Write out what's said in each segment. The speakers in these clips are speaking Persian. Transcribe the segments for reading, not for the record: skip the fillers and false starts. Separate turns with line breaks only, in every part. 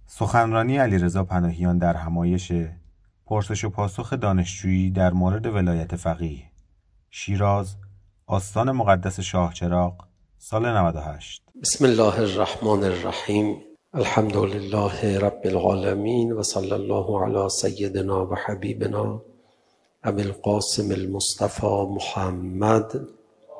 سخنرانی علیرضا پناهیان در همایش پرسش و پاسخ دانشجویی در مورد ولایت فقیه، شیراز، آستان مقدس شاهچراغ، سال 98.
بسم الله الرحمن الرحیم. الحمد لله رب العالمین و صلی الله علی سیدنا و حبیبنا ابی القاسم المصطفى محمد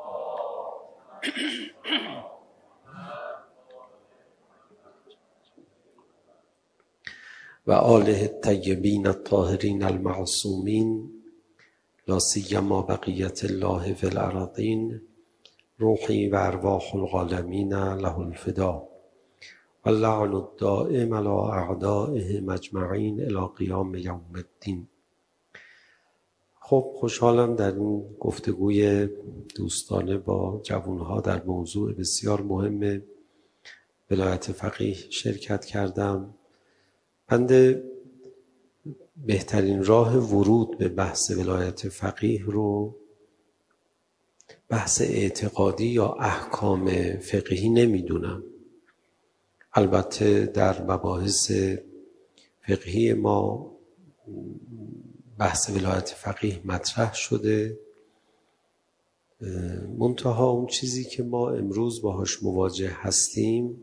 و آله الطیبین الطاهرین المعصومین، لا سیما بقیت الله فی الارضین، روحی و ارواح العالمین له الفدا و اللعن الدائم علی اعدائهم اجمعین الی قیام یوم الدین. خب، خوشحالم در این گفتگوی دوستانه با جوانها در موضوع بسیار مهم ولایت فقیه شرکت کردم. بنده بهترین راه ورود به بحث ولایت فقیه رو بحث اعتقادی یا احکام فقهی نمیدونم. البته در مباحث فقهی ما بحث ولایت فقیه مطرح شده، منتها اون چیزی که ما امروز باهاش مواجه هستیم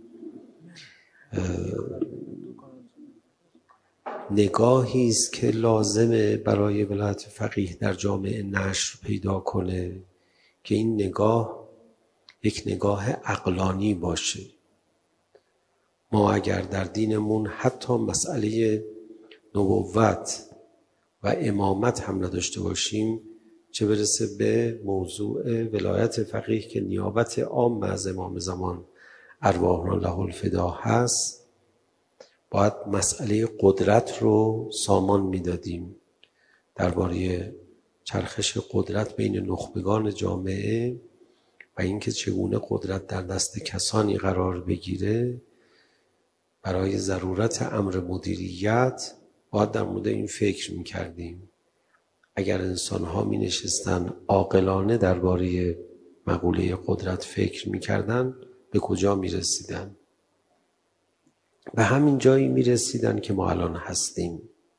نگاهی است که لازمه برای ولایت فقیه در جامعه نشر پیدا کنه که این نگاه یک نگاه عقلانی باشه. ما اگر در دینمون حتی مسئله نبوت و امامت هم نداشته باشیم، چه برسه به موضوع ولایت فقیه که نیابت عام از امام زمان ارواحنا له الفدا هست، باید مسئله قدرت رو سامان میدادیم. درباره چرخش قدرت بین نخبگان جامعه و اینکه چگونه قدرت در دست کسانی قرار بگیره، برای ضرورت امر مدیریت باید در مورد این فکر میکردیم. اگر انسان‌ها می‌نشستن عاقلانه درباره مقوله قدرت فکر میکردن، به کجا میرسیدن؟ به همین جایی میرسیدن که ما الان هستیم.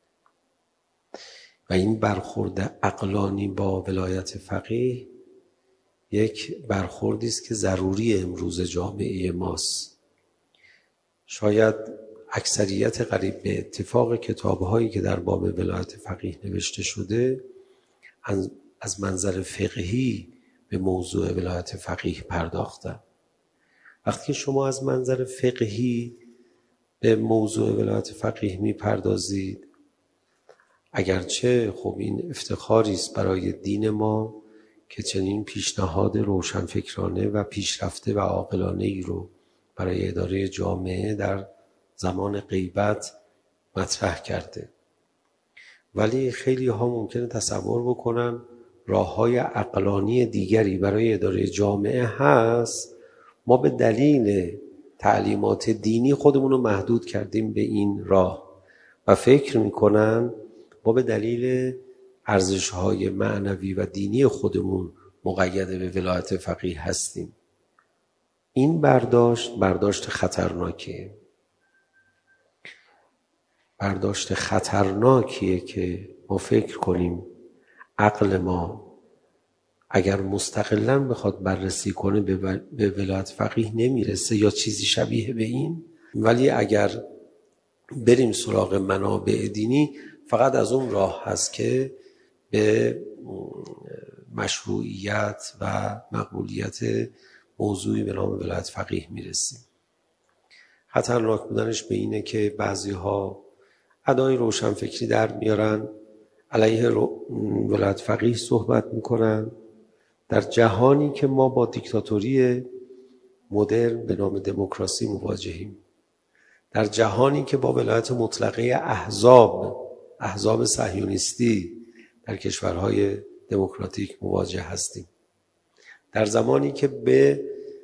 و این برخورد عقلانی با ولایت فقیه یک برخوردی است که ضروری امروز جامعه ماست. شاید اکثریت قریب به اتفاق کتاب‌هایی که در باب ولایت فقیه نوشته شده از منظر فقهی به موضوع ولایت فقیه پرداختن. وقتی شما از منظر فقهی به موضوع ولایت فقیه میپردازید، اگرچه خب این افتخاری است برای دین ما که چنین پیشنهاد روشنفکرانه و پیشرفته و عاقلانه ای رو برای اداره جامعه در زمان غیبت مطرح کرده، ولی خیلی ها ممکنه تصور بکنن راه‌های عقلانی دیگری برای اداره جامعه هست. ما به دلیل تعلیمات دینی خودمون رو محدود کردیم به این راه و فکر میکنن ما به دلیل ارزش‌های معنوی و دینی خودمون مقید به ولایت فقیه هستیم. این برداشت خطرناکیه. برداشت خطرناکیه که ما فکر کنیم عقل ما اگر مستقلاً بخواد بررسی کنه به ولایت فقیه نمیرسه یا چیزی شبیه به این، ولی اگر بریم سراغ منابع دینی فقط از اون راه هست که به مشروعیت و مقبولیت موضوعی به نام ولایت فقیه میرسیم. خطرناک بودنش به اینه که بعضی ها ادای روشنفکری در میارن، علیه ولایت فقیه صحبت میکنن، در جهانی که ما با دیکتاتوری مدرن به نام دموکراسی مواجهیم، در جهانی که با ولایت مطلقه احزاب صهیونیستی در کشورهای دموکراتیک مواجه هستیم، در زمانی که به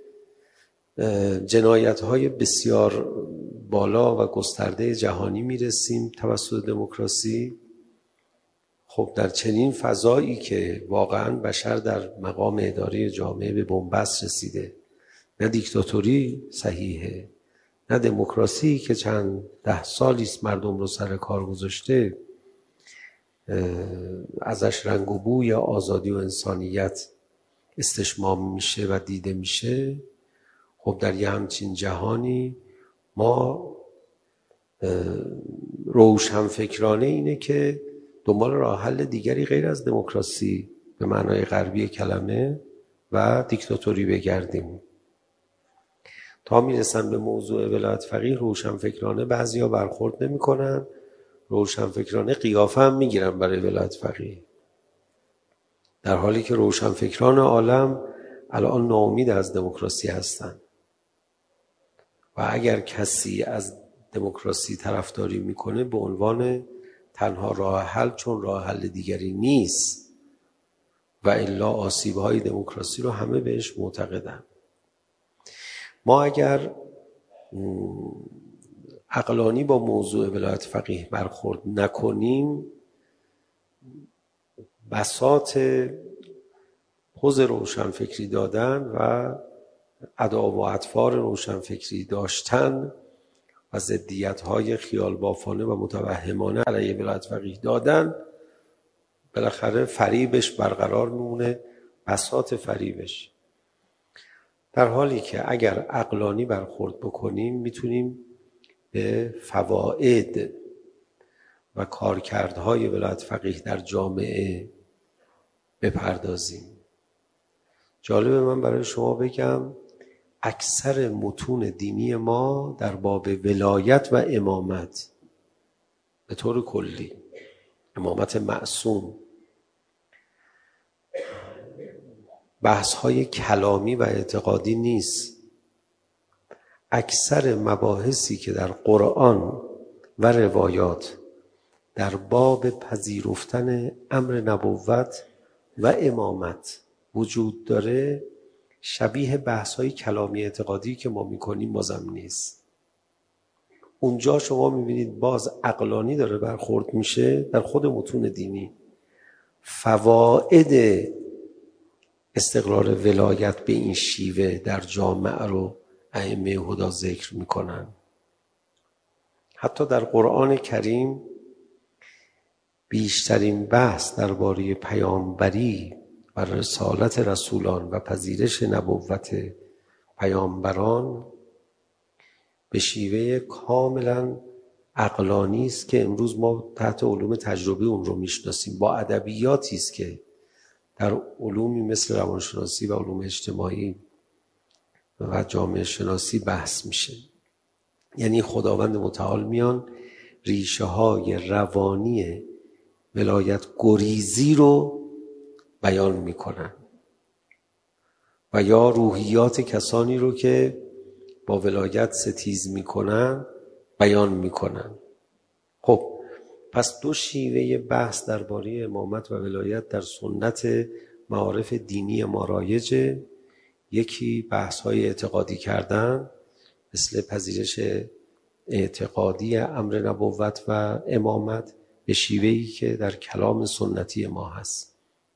جنایت‌های بسیار بالا و گسترده جهانی میرسیم توسط دموکراسی. خب در چنین فضایی که واقعاً بشر در مقام اداره جامعه به بنبست رسیده، نه دیکتاتوری صحیحه، نه دموکراسی که چند 10 سالی است مردم رو سر کار گذاشته ازش رنگ و بوی آزادی و انسانیت استشمام میشه و دیده میشه. خب در یه همچین جهانی ما روشنفکرانه اینه که دنبال راه حل دیگری غیر از دموکراسی به معنای غربی کلمه و دیکتاتوری بگردیم. تا میرسن به موضوع ولایت فقیه روشنفکرانه بعضیا برخورد نمی‌کنن، روشنفکرانه قیافه هم میگیرن برای ولایت فقیه، در حالی که روشنفکران عالم الان ناامید از دموکراسی هستن و اگر کسی از دموکراسی طرفداری میکنه به عنوان تنها راه حل، چون راه حل دیگری نیست و الا آسیب‌های دموکراسی رو همه بهش معتقدن. ما اگر عقلانی با موضوع ولایت فقیه برخورد نکنیم، بساط پوز روشنفکری دادن و ادا و اطوار روشنفکری داشتن و ضدیت‌های خیال بافانه و متوهمانه علیه ولایت فقیه دادن، بالاخره فریبش برقرار میمونه، بساط فریبش. در حالی که اگر عقلانی برخورد بکنیم میتونیم به فواید و کارکردهای ولایت فقیه در جامعه بپردازیم. جالبه من برای شما بگم اکثر متون دینی ما در باب ولایت و امامت به طور کلی، امامت معصوم، بحث‌های کلامی و اعتقادی نیست. اکثر مباحثی که در قرآن و روایات در باب پذیرفتن امر نبوت و امامت وجود داره شبیه بحث‌های کلامی اعتقادی که ما می‌کنیم بازم نیست. اونجا شما می‌بینید باز عقلانی داره برخورد میشه در خود متون دینی. فواید استقرار ولایت به این شیوه در جامعه رو ائمه هدی ذکر میکنن. حتی در قرآن کریم بیشترین بحث درباره پیامبری و رسالت رسولان و پذیرش نبوت پیامبران به شیوه کاملا عقلانی است که امروز ما تحت علوم تجربی اون رو میشناسیم، با ادبیاتی است که در علومی مثل روانشناسی و علوم اجتماعی و جامعه شناسی بحث میشه. یعنی خداوند متعال میان ریشه های روانی ولایت گریزی رو بیان میکنن و یا روحیات کسانی رو که با ولایت ستیز میکنن بیان میکنن. خب پس دو شیوه بحث درباره امامت و ولایت در سنت معارف دینی ما رایجه. یکی بحث‌های اعتقادی کردن مثل پذیرش اعتقادی امر نبوت و امامت به شیوهی که در کلام سنتی ما هست.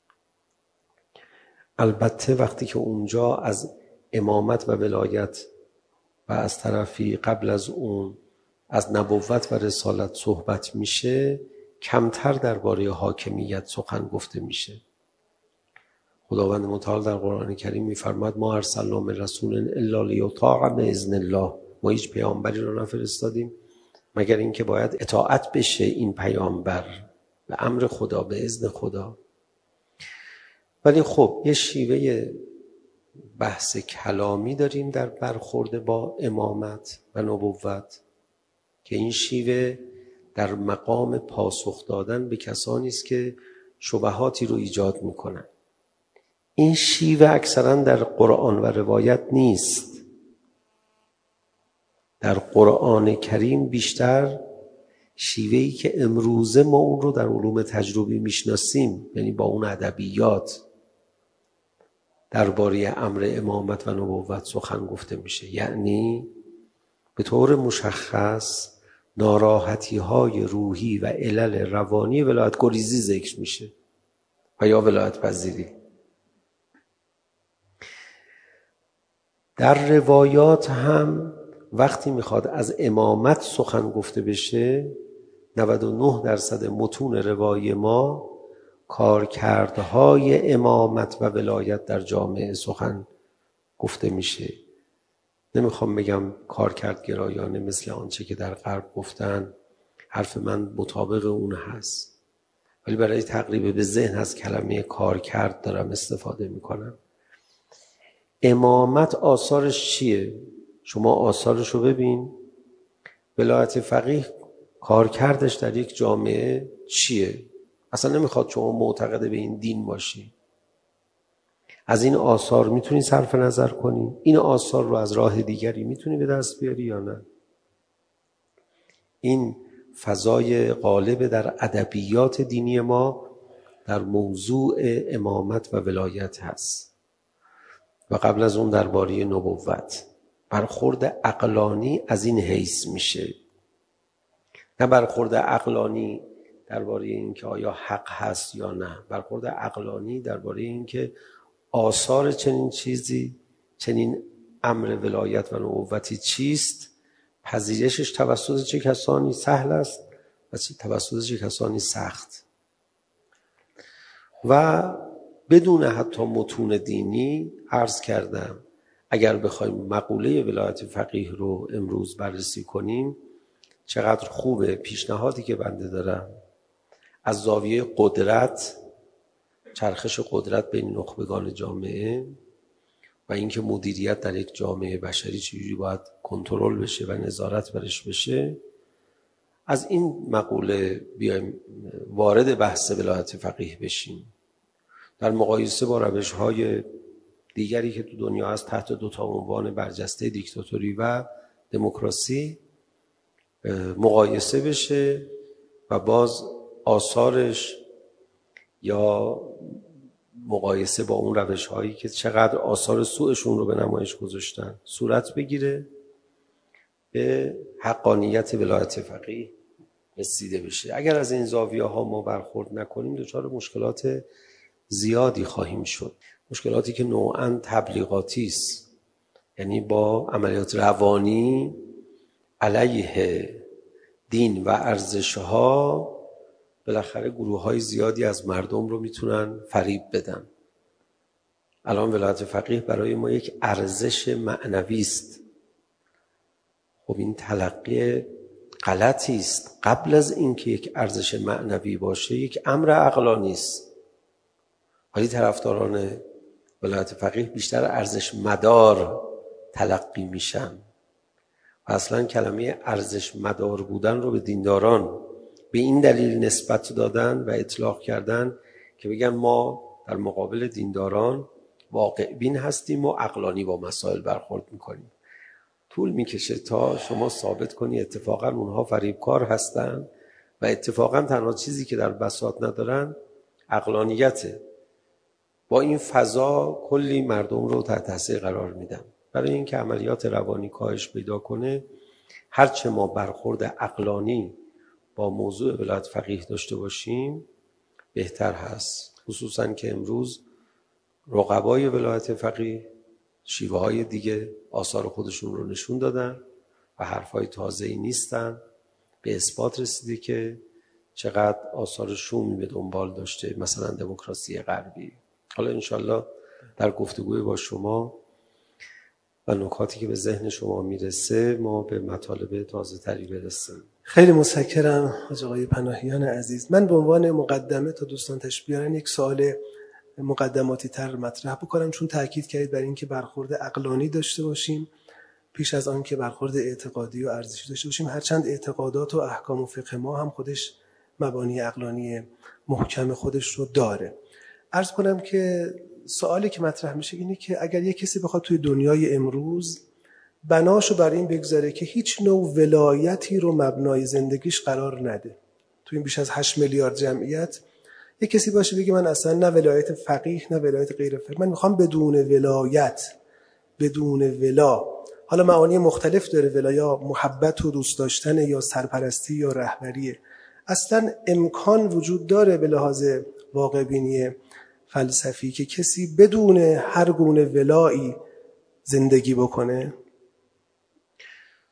البته وقتی که اونجا از امامت و ولایت و از طرفی قبل از اون از نبوت و رسالت صحبت میشه، کمتر درباره حاکمیت سخن گفته میشه. خداوند متعال در قرآن کریم میفرماید ما ارسلنا من رسول الا لیطاع باذن الله، ما هیچ پیامبری رو نفرستادیم مگر اینکه باید اطاعت بشه این پیامبر به امر خدا، به اذن خدا. ولی خب یه شیوه بحث کلامی داریم در برخورد با امامت و نبوت که این شیوه در مقام پاسخ دادن به کسانی است که شبهاتی رو ایجاد میکنن. این شیوه اکثرا در قرآن و روایت نیست. در قرآن کریم بیشتر شیوهی که امروزه ما اون رو در علوم تجربی میشناسیم، یعنی با اون ادبیات درباره امر امامت و نبوت سخن گفته میشه. یعنی به طور مشخص ناراحتی‌های روحی و علل روانی ولایت گریزی ذکر میشه و یا ولایت پذیری. در روایات هم وقتی میخواد از امامت سخن گفته بشه 99% متون روایی ما کارکردهای امامت و ولایت در جامعه سخن گفته میشه. نمیخوام بگم کارکردگرایانه مثل آنچه که در غرب گفتن، حرف من مطابق اون هست، ولی برای تقریب به ذهن از کلمه کارکرد دارم استفاده میکنم. امامت آثارش چیه؟ شما آثارش رو ببین. ولایت فقیه کارکردش در یک جامعه چیه؟ اصلا نمیخواد شما معتقد به این دین باشی. از این آثار میتونی صرف نظر کنی؟ این آثار رو از راه دیگری میتونی به دست بیاری یا نه؟ این فضای غالب در ادبیات دینی ما در موضوع امامت و ولایت هست. و قبل از اون درباره نبوت برخورد عقلانی از این حیث میشه، نه برخورد عقلانی درباره این که آیا حق هست یا نه، برخورد عقلانی درباره این که آثار چنین چیزی، چنین امر ولایت و نبوتی چیست، پذیرشش توسط چه کسانی سهل است و توسط چه کسانی سخت. و بدون حتی متون دینی عرض کردم اگر بخوایم مقوله ولایت فقیه رو امروز بررسی کنیم چقدر خوبه. پیشنهادی که بنده دارم از زاویه قدرت، چرخش قدرت بین نخبگان جامعه و اینکه مدیریت در یک جامعه بشری چجوری باید کنترل بشه و نظارت برش بشه، از این مقوله بیایم وارد بحث ولایت فقیه بشیم در مقایسه با روش‌های دیگری که تو دنیا هست تحت دو تا عنوان برجسته دیکتاتوری و دموکراسی مقایسه بشه و باز آثارش یا مقایسه با اون روش‌هایی که چقدر آثار سوءشون رو به نمایش گذاشتن صورت بگیره، به حقانیت ولایت فقیه رسیده بشه. اگر از این زاویه‌ها ما برخورد نکنیم دچار مشکلات زیادی خواهیم شد، مشکلاتی که نوعاً تبلیغاتی است، یعنی با عملیات روانی علیه دین و ارزش‌ها بالاخره گروه‌های زیادی از مردم رو میتونن فریب بدن. الان ولایت فقیه برای ما یک ارزش معنوی است. خب این تلقی غلطی است. قبل از اینکه یک ارزش معنوی باشه یک امر عقلانی است. ولی طرفداران ولایت فقیه بیشتر ارزش مدار تلقی میشن و اصلا کلمه ارزش مدار بودن رو به دینداران به این دلیل نسبت دادن و اطلاق کردن که بگن ما در مقابل دینداران واقع بین هستیم و عقلانی با مسائل برخورد میکنیم. طول میکشه تا شما ثابت کنی اتفاقا اونها فریبکار هستن و اتفاقا تنها چیزی که در بساط ندارن عقلانیته. با این فضا کلی مردم رو تحت تاثیر قرار میدن. برای اینکه عملیات روانی کاهش پیدا کنه هرچه ما برخورد عقلانی با موضوع ولایت فقیه داشته باشیم بهتر هست، خصوصا که امروز رقبای ولایت فقیه شیوه های دیگه آثار خودشون رو نشون دادن و حرفای تازه‌ای نیستن. به اثبات رسیده که چقدر آثار شومی به دنبال داشته مثلا دموکراسی غربی. حالا انشالله در گفتگوی با شما و نکاتی که به ذهن شما میرسه ما به مطالب تازه تری برسیم.
خیلی متشکرم حاج آقای پناهیان عزیز. من به عنوان مقدمه تا دوستان تشریف بیارن یک سوال مقدماتی تر مطرح بکنم، چون تاکید کردید بر اینکه برخورد عقلانی داشته باشیم پیش از آن که برخورد اعتقادی و ارزشی داشته باشیم، هرچند اعتقادات و احکام و فقه ما هم خودش مبانی عقلانی محکم خودش رو داره. عرض کنم که سوالی که مطرح میشه اینه که اگر یک کسی بخواد توی دنیای امروز بناشو بر این بگذاره که هیچ نوع ولایتی رو مبنای زندگیش قرار نده، توی این بیش از 8 میلیارد جمعیت یک کسی باشه بگه من اصلا نه ولایت فقیه نه ولایت غیر فقیه، من میخوام بدون ولایت، بدون ولا، حالا معانی مختلف داره، ولا محبت و دوست داشتن یا سرپرستی یا رهبریه، اصلا امکان وجود داره به لحاظ واقع بینی فلسفی که کسی بدون هر گونه ولایی زندگی بکنه؟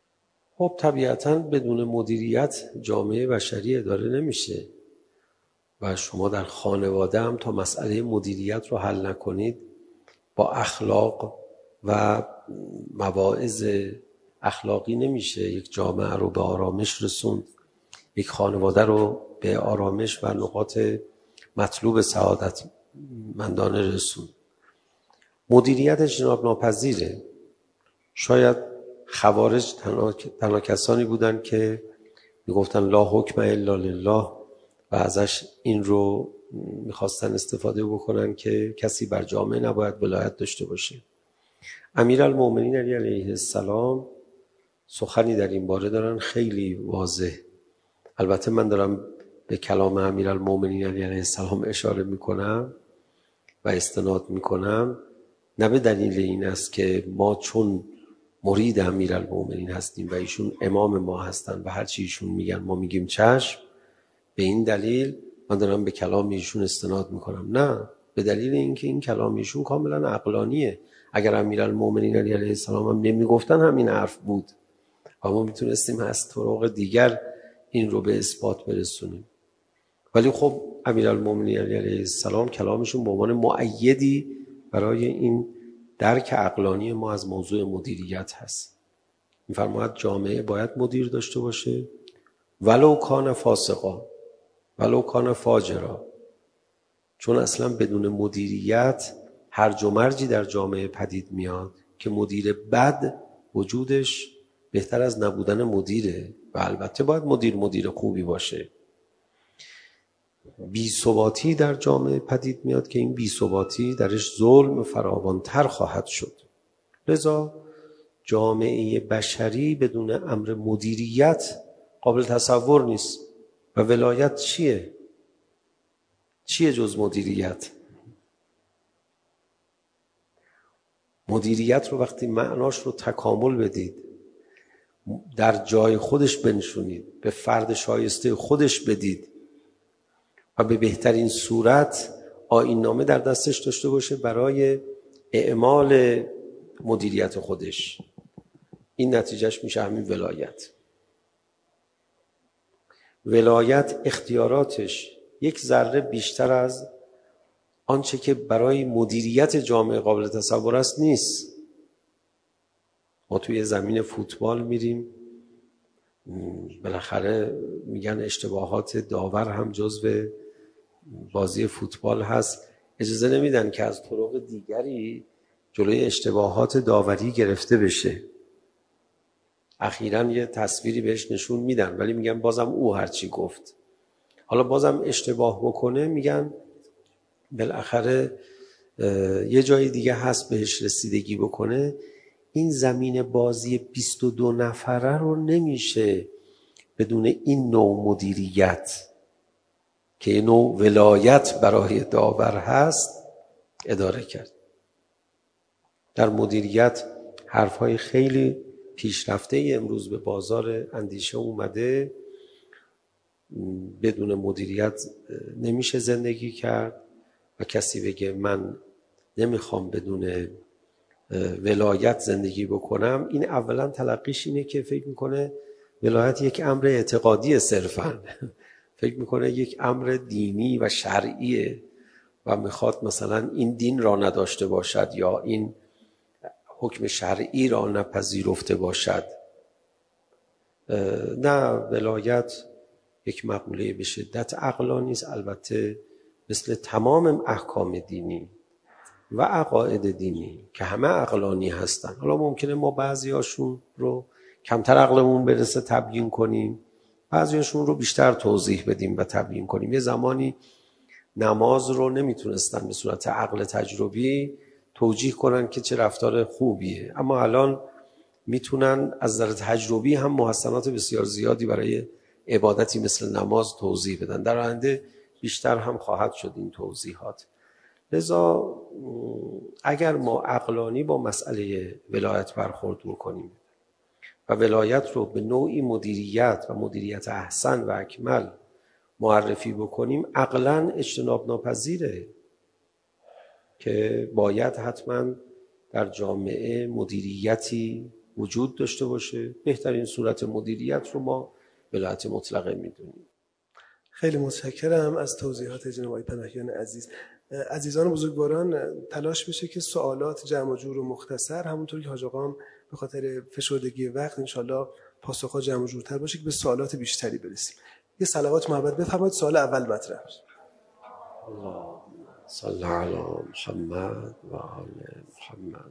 خب طبیعتاً بدون مدیریت جامعه بشری اداره نمیشه و شما در خانواده هم تا مسئله مدیریت رو حل نکنید با اخلاق و مواعظ اخلاقی نمیشه یک جامعه رو به آرامش رسوند، یک خانواده رو به آرامش و نقاط مطلوب سعادت مندانه رسوند. مدیریت اجتناب ناپذیره. شاید خوارج تنها کسانی بودن که میگفتن لا حکم الا لله و ازش این رو میخواستن استفاده بکنن که کسی بر جامعه نباید ولایت داشته باشه. امیرالمومنین علی علیه السلام سخنی در این باره دارن خیلی واضح. البته من دارم به کلام امیرالمومنین علی علیه السلام اشاره میکنم و استناد میکنم، نه به دلیل این است که ما چون مرید امیرالمومنین هستیم و ایشون امام ما هستن و هر چی ایشون میگن ما میگیم چشم، به این دلیل من دارم به کلام ایشون استناد میکنم. نه، به دلیل اینکه این کلام ایشون کاملا عقلانیه. اگر امیرالمومنین علی علیه السلام هم نمیگفتن همین حرف بود و ما میتونستیم از طرق دیگر این رو به اثبات برسونیم. ولی خب امیرالمومنین علی علیه السلام کلامشون به عنوان مؤیدی برای این درک عقلانی ما از موضوع مدیریت هست. می‌فرماید جامعه باید مدیر داشته باشه ولو کان فاسقا ولو کان فاجرا، چون اصلا بدون مدیریت هرج و مرجی در جامعه پدید میاد که مدیر بد وجودش بهتر از نبودن مدیره و البته باید مدیر خوبی باشه. بی‌ثباتی در جامعه پدید میاد که این بی‌ثباتی درش ظلم فراوان‌تر خواهد شد. لذا جامعه بشری بدون امر مدیریت قابل تصور نیست. و ولایت چیه؟ چیه جز مدیریت؟ مدیریت رو وقتی معناش رو تکامل بدید، در جای خودش بنشونید، به فرد شایسته خودش بدید و به بهترین صورت آیین نامه در دستش داشته باشه برای اعمال مدیریت خودش، این نتیجهش میشه همین ولایت. ولایت اختیاراتش یک ذره بیشتر از آنچه که برای مدیریت جامعه قابل تصور است نیست. ما توی زمین فوتبال میریم، بالاخره میگن اشتباهات داور هم جزو بازی فوتبال هست، اجازه نمیدن که از طرق دیگری جلوی اشتباهات داوری گرفته بشه. اخیراً یه تصویری بهش نشون میدن ولی میگن بازم او هرچی گفت. حالا بازم اشتباه بکنه میگن بالاخره یه جای دیگه هست بهش رسیدگی بکنه. این زمین بازی 22 نفره رو نمیشه بدون این نوع مدیریت که یه نوع ولایت برای داور هست اداره کرد. در مدیریت حرفهای خیلی پیشرفته امروز به بازار اندیشه اومده. بدون مدیریت نمیشه زندگی کرد و کسی بگه من نمیخوام بدون ولایت زندگی بکنم، این اولا تلقیش اینه که فکر میکنه ولایت یک امر اعتقادی صرفاً، فکر میکنه یک امر دینی و شرعیه و میخواد مثلا این دین را نداشته باشد یا این حکم شرعی را نپذیرفته باشد. نه، ولایت یک مقوله به شدت عقلانی است، البته مثل تمام احکام دینی و عقاید دینی که همه عقلانی هستن. حالا ممکنه ما بعضیاشون رو کمتر عقلمون برسه تبیین کنیم، بعضیاشون رو بیشتر توضیح بدیم و تبیین کنیم. یه زمانی نماز رو نمیتونستن به صورت عقل تجربی توجیه کنن که چه رفتار خوبیه، اما الان میتونن از نظر تجربی هم محسنات بسیار زیادی برای عبادتی مثل نماز توضیح بدن. در آینده بیشتر هم خواهد شد این توضیحات. لذا اگر ما عقلانی با مسئله ولایت برخورد بکنیم و ولایت رو به نوعی مدیریت و مدیریت احسن و اکمل معرفی بکنیم، عقلاً اجتناب ناپذیره که باید حتما در جامعه مدیریتی وجود داشته باشه. بهترین صورت مدیریت رو ما ولایت مطلقه میدونیم.
خیلی متشکرم از توضیحات جناب آقای پناهیان عزیز. عزیزان بزرگواران تلاش بشه که سوالات جمع و جور و مختصر، همونطور که حاج آقا به خاطر فشردگی وقت انشالله پاسخها جمع و جورتر باشه که به سوالات بیشتری برسیم. یه صلوات محمد بفرمایید سوال اول مطرح بشه.
اللهم صل علی محمد و آل محمد.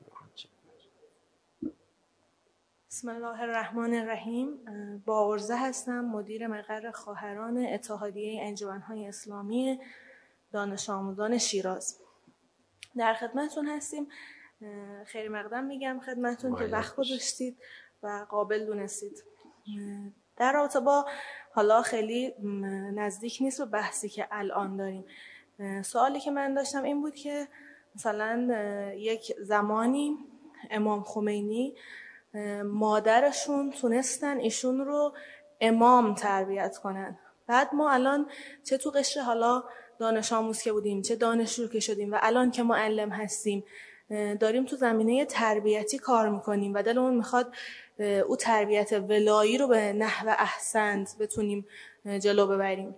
بسم الله الرحمن الرحیم. با عرضه هستم، مدیر مقر خواهران اتحادیه انجمن‌های اسلامی دانش آموزان شیراز. در خدمتتون هستیم. خیر مقدم میگم خدمتتون که وقت گذاشتید و قابل دونستید. در رابطه با حالا خیلی نزدیک نیست به بحثی که الان داریم، سوالی که من داشتم این بود که مثلا یک زمانی امام خمینی مادرشون تونستن ایشون رو امام تربیت کنن. بعد ما الان چه تو قشر حالا دانش آموز که بودیم، چه دانشجو که شدیم و الان که معلم هستیم، داریم تو زمینه تربیتی کار میکنیم و دلمون میخواد او تربیت ولایی رو به نحو احسنت بتونیم جلو ببریم.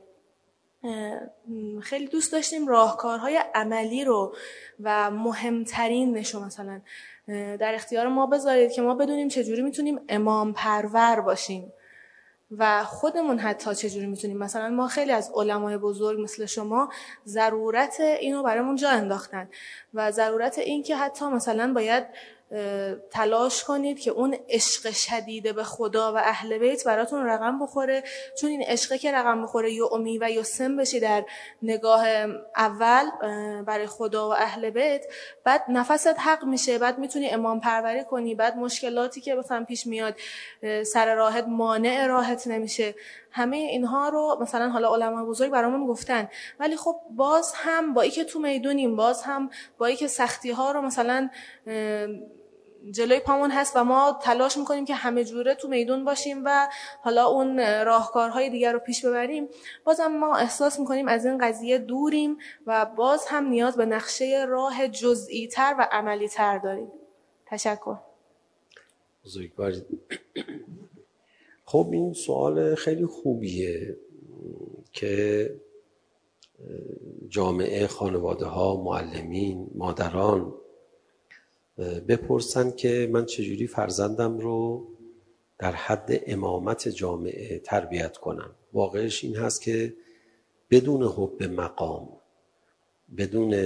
خیلی دوست داشتیم راهکارهای عملی رو و مهمترینش رو مثلا در اختیار ما بذارید که ما بدونیم چجوری میتونیم امام پرور باشیم و خودمون حتی چجوری میتونیم. مثلا ما خیلی از علمای بزرگ مثل شما ضرورت اینو برامون جا انداختن و ضرورت این که حتی مثلا باید تلاش کنید که اون عشق شدیده به خدا و اهل بیت براتون رقم بخوره، چون این عشقه که رقم بخوره یعمی و یسم بشی در نگاه اول برای خدا و اهل بیت، بعد نفست حق میشه، بعد میتونی امام پروری کنی، بعد مشکلاتی که مثلا پیش میاد سر راحت مانع راحت نمیشه. همه اینها رو مثلا حالا علما بزرگ برامون گفتن، ولی خب باز هم با اینکه تو میدونیم، باز هم با اینکه سختی ها رو مثلا جلوی پامون هست و ما تلاش میکنیم که همه جوره تو میدون باشیم و حالا اون راهکارهای دیگر رو پیش ببریم، بازم ما احساس میکنیم از این قضیه دوریم و باز هم نیاز به نقشه راه جزئی تر و عملی تر داریم. تشکر.
بزرگوارید. خب این سوال خیلی خوبیه که جامعه، خانواده ها، معلمین، مادران بپرسن که من چجوری فرزندم رو در حد امامت جامعه تربیت کنم. واقعش این هست که بدون حب مقام، بدون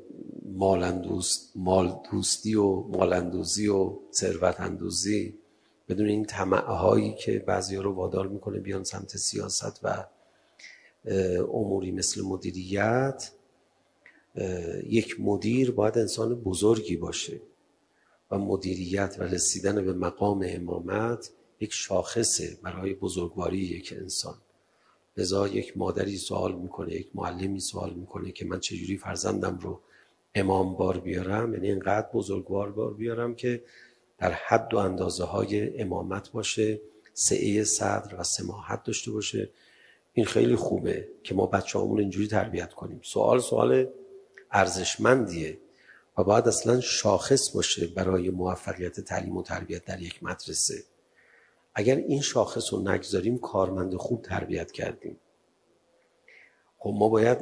مال دوستی و مالندوزی و ثروت اندوزی، بدون این طمع‌هایی که بعضیا رو وادار میکنه بیان سمت سیاست و اموری مثل مدیریت، یک مدیر باید انسان بزرگی باشه و مدیریت و رسیدن به مقام امامت یک شاخصه برای بزرگواری یک انسان. لذا یک مادری سوال میکنه، یک معلمی سوال میکنه که من چجوری فرزندم رو امام بار بیارم، یعنی اینقدر بزرگوار بار بیارم که در حد و اندازه های امامت باشه، سعه صدر و سماحت داشته باشه. این خیلی خوبه که ما بچه‌هامون اینجوری تربیت کنیم. سوال ارزشمندیه و باید اصلا شاخص باشه برای موفقیت تعلیم و تربیت در یک مدرسه. اگر این شاخص رو نگذاریم کارمند خوب تربیت کردیم. خب ما باید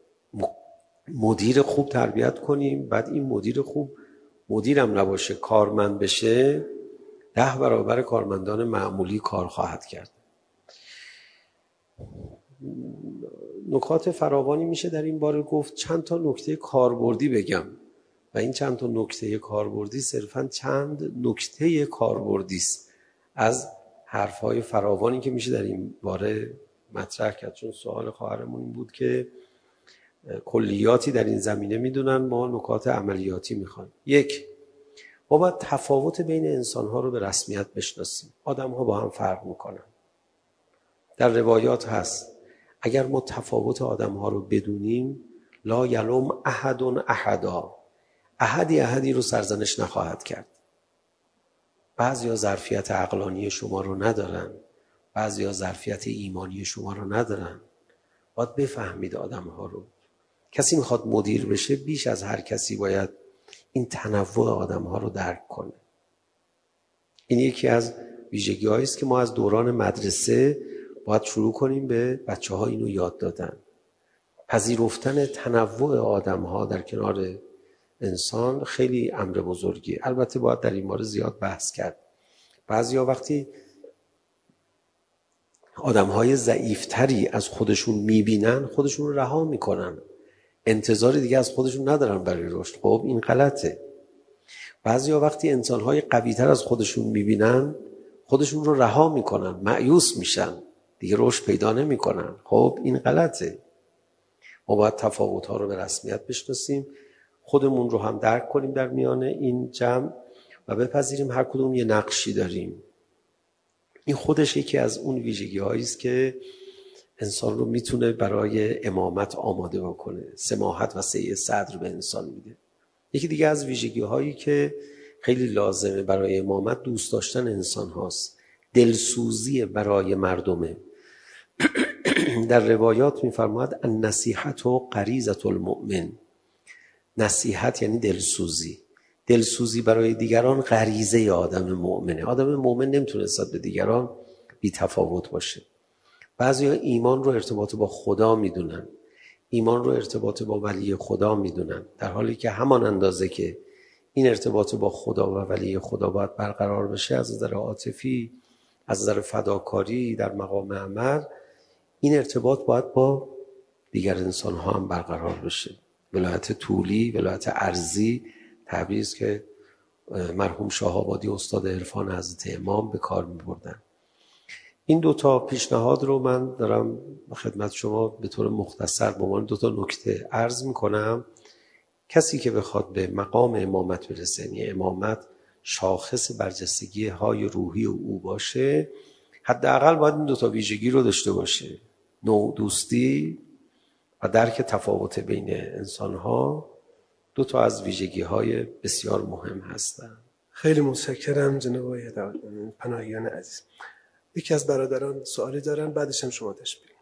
مدیر خوب تربیت کنیم، بعد این مدیر خوب مدیرم نباشه کارمند بشه، 10 برابر کارمندان معمولی کار خواهد کرد. نکات فراوانی میشه در این باره گفت. چند تا نکته کاربردی بگم و این چند تا نکته کاربردی صرفاً چند نکته کاربردی است از حرفهای فراوانی که میشه در این باره مطرح کرد. چون سوال خواهرمون این بود که کلیاتی در این زمینه میدونن، ما نکات عملیاتی میخوایم. یک، ما باید تفاوت بین انسانها رو به رسمیت بشناسیم. آدمها با هم فرق میکنن. در روایات هست اگر ما تفاوت آدمها رو بدونیم، لا یلوم احد احدا، احدی رو سرزنش نخواهد کرد. بعضیا ظرفیت عقلانی شما رو ندارن، بعضیا ظرفیت ایمانی شما رو ندارن. باید بفهمید آدمها رو. کسی میخواد مدیر بشه بیش از هر کسی باید این تنوع آدمها رو درک کنه. این یکی از ویژگی‌هایی است که ما از دوران مدرسه باید شروع کنیم به بچه‌ها اینو یاد دادن. پذیرفتن تنوع آدم‌ها در کنار انسان خیلی امر بزرگی. البته باید در این مورد زیاد بحث کرد. بعضیا وقتی آدم‌های ضعیف‌تری از خودشون می‌بینن خودشون رو رها می‌کنن، انتظار دیگه از خودشون ندارن برای رشد. خب این غلطه. بعضیا وقتی انسان‌های قوی‌تر از خودشون می‌بینن خودشون رو رها می‌کنن، مایوس میشن، دیگه رشد پیدا نمی‌کنن. خب این غلطه. ما باید تفاوت‌ها رو به رسمیت بشناسیم، خودمون رو هم درک کنیم در میان این جمع و بپذیریم هر کدوم یه نقشی داریم. این خودش یکی از اون ویژگی‌هایی است که انسان رو میتونه برای امامت آماده بکنه. سماحت و سعی صدر به انسان میده. یکی دیگه از ویژگی‌هایی که خیلی لازمه برای امامت دوست داشتن انسان هاست. دلسوزی برای مردمه. در روایات میفرماید النصیحة غریزة المؤمن. نصیحت یعنی دلسوزی. دلسوزی برای دیگران غریزه آدم مؤمنه. آدم مؤمن نمیتونه نسبت به دیگران بی تفاوت باشه. بعضیا ایمان رو ارتباط با خدا میدونن، ایمان رو ارتباط با ولی خدا میدونن، در حالی که همان اندازه که این ارتباط با خدا و ولی خدا باید برقرار بشه از نظر عاطفی، از نظر فداکاری در مقام عمل، این ارتباط باید با دیگر انسان ها هم برقرار بشه. ولایت طولی، ولایت ارضی، تعبیری است که مرحوم شاه آبادی استاد عرفان حضرت امام به کار می‌بردن. این دوتا پیشنهاد رو من دارم خدمت شما به طور مختصر به عنوان دوتا نکته عرض می‌کنم. کسی که بخواد به مقام امامت برسه، یعنی امامت شاخص برجستگی های روحی او باشه، حداقل باید این دوتا ویژگی رو داشته باشه: نوع دوستی و درک تفاوت بین انسان‌ها. دو تا از ویژگی‌های بسیار مهم هستند.
خیلی متشکرم جناب آقای پناهیان عزیز. یکی از برادران سوالی دارن، بعدش هم شما تشبیه.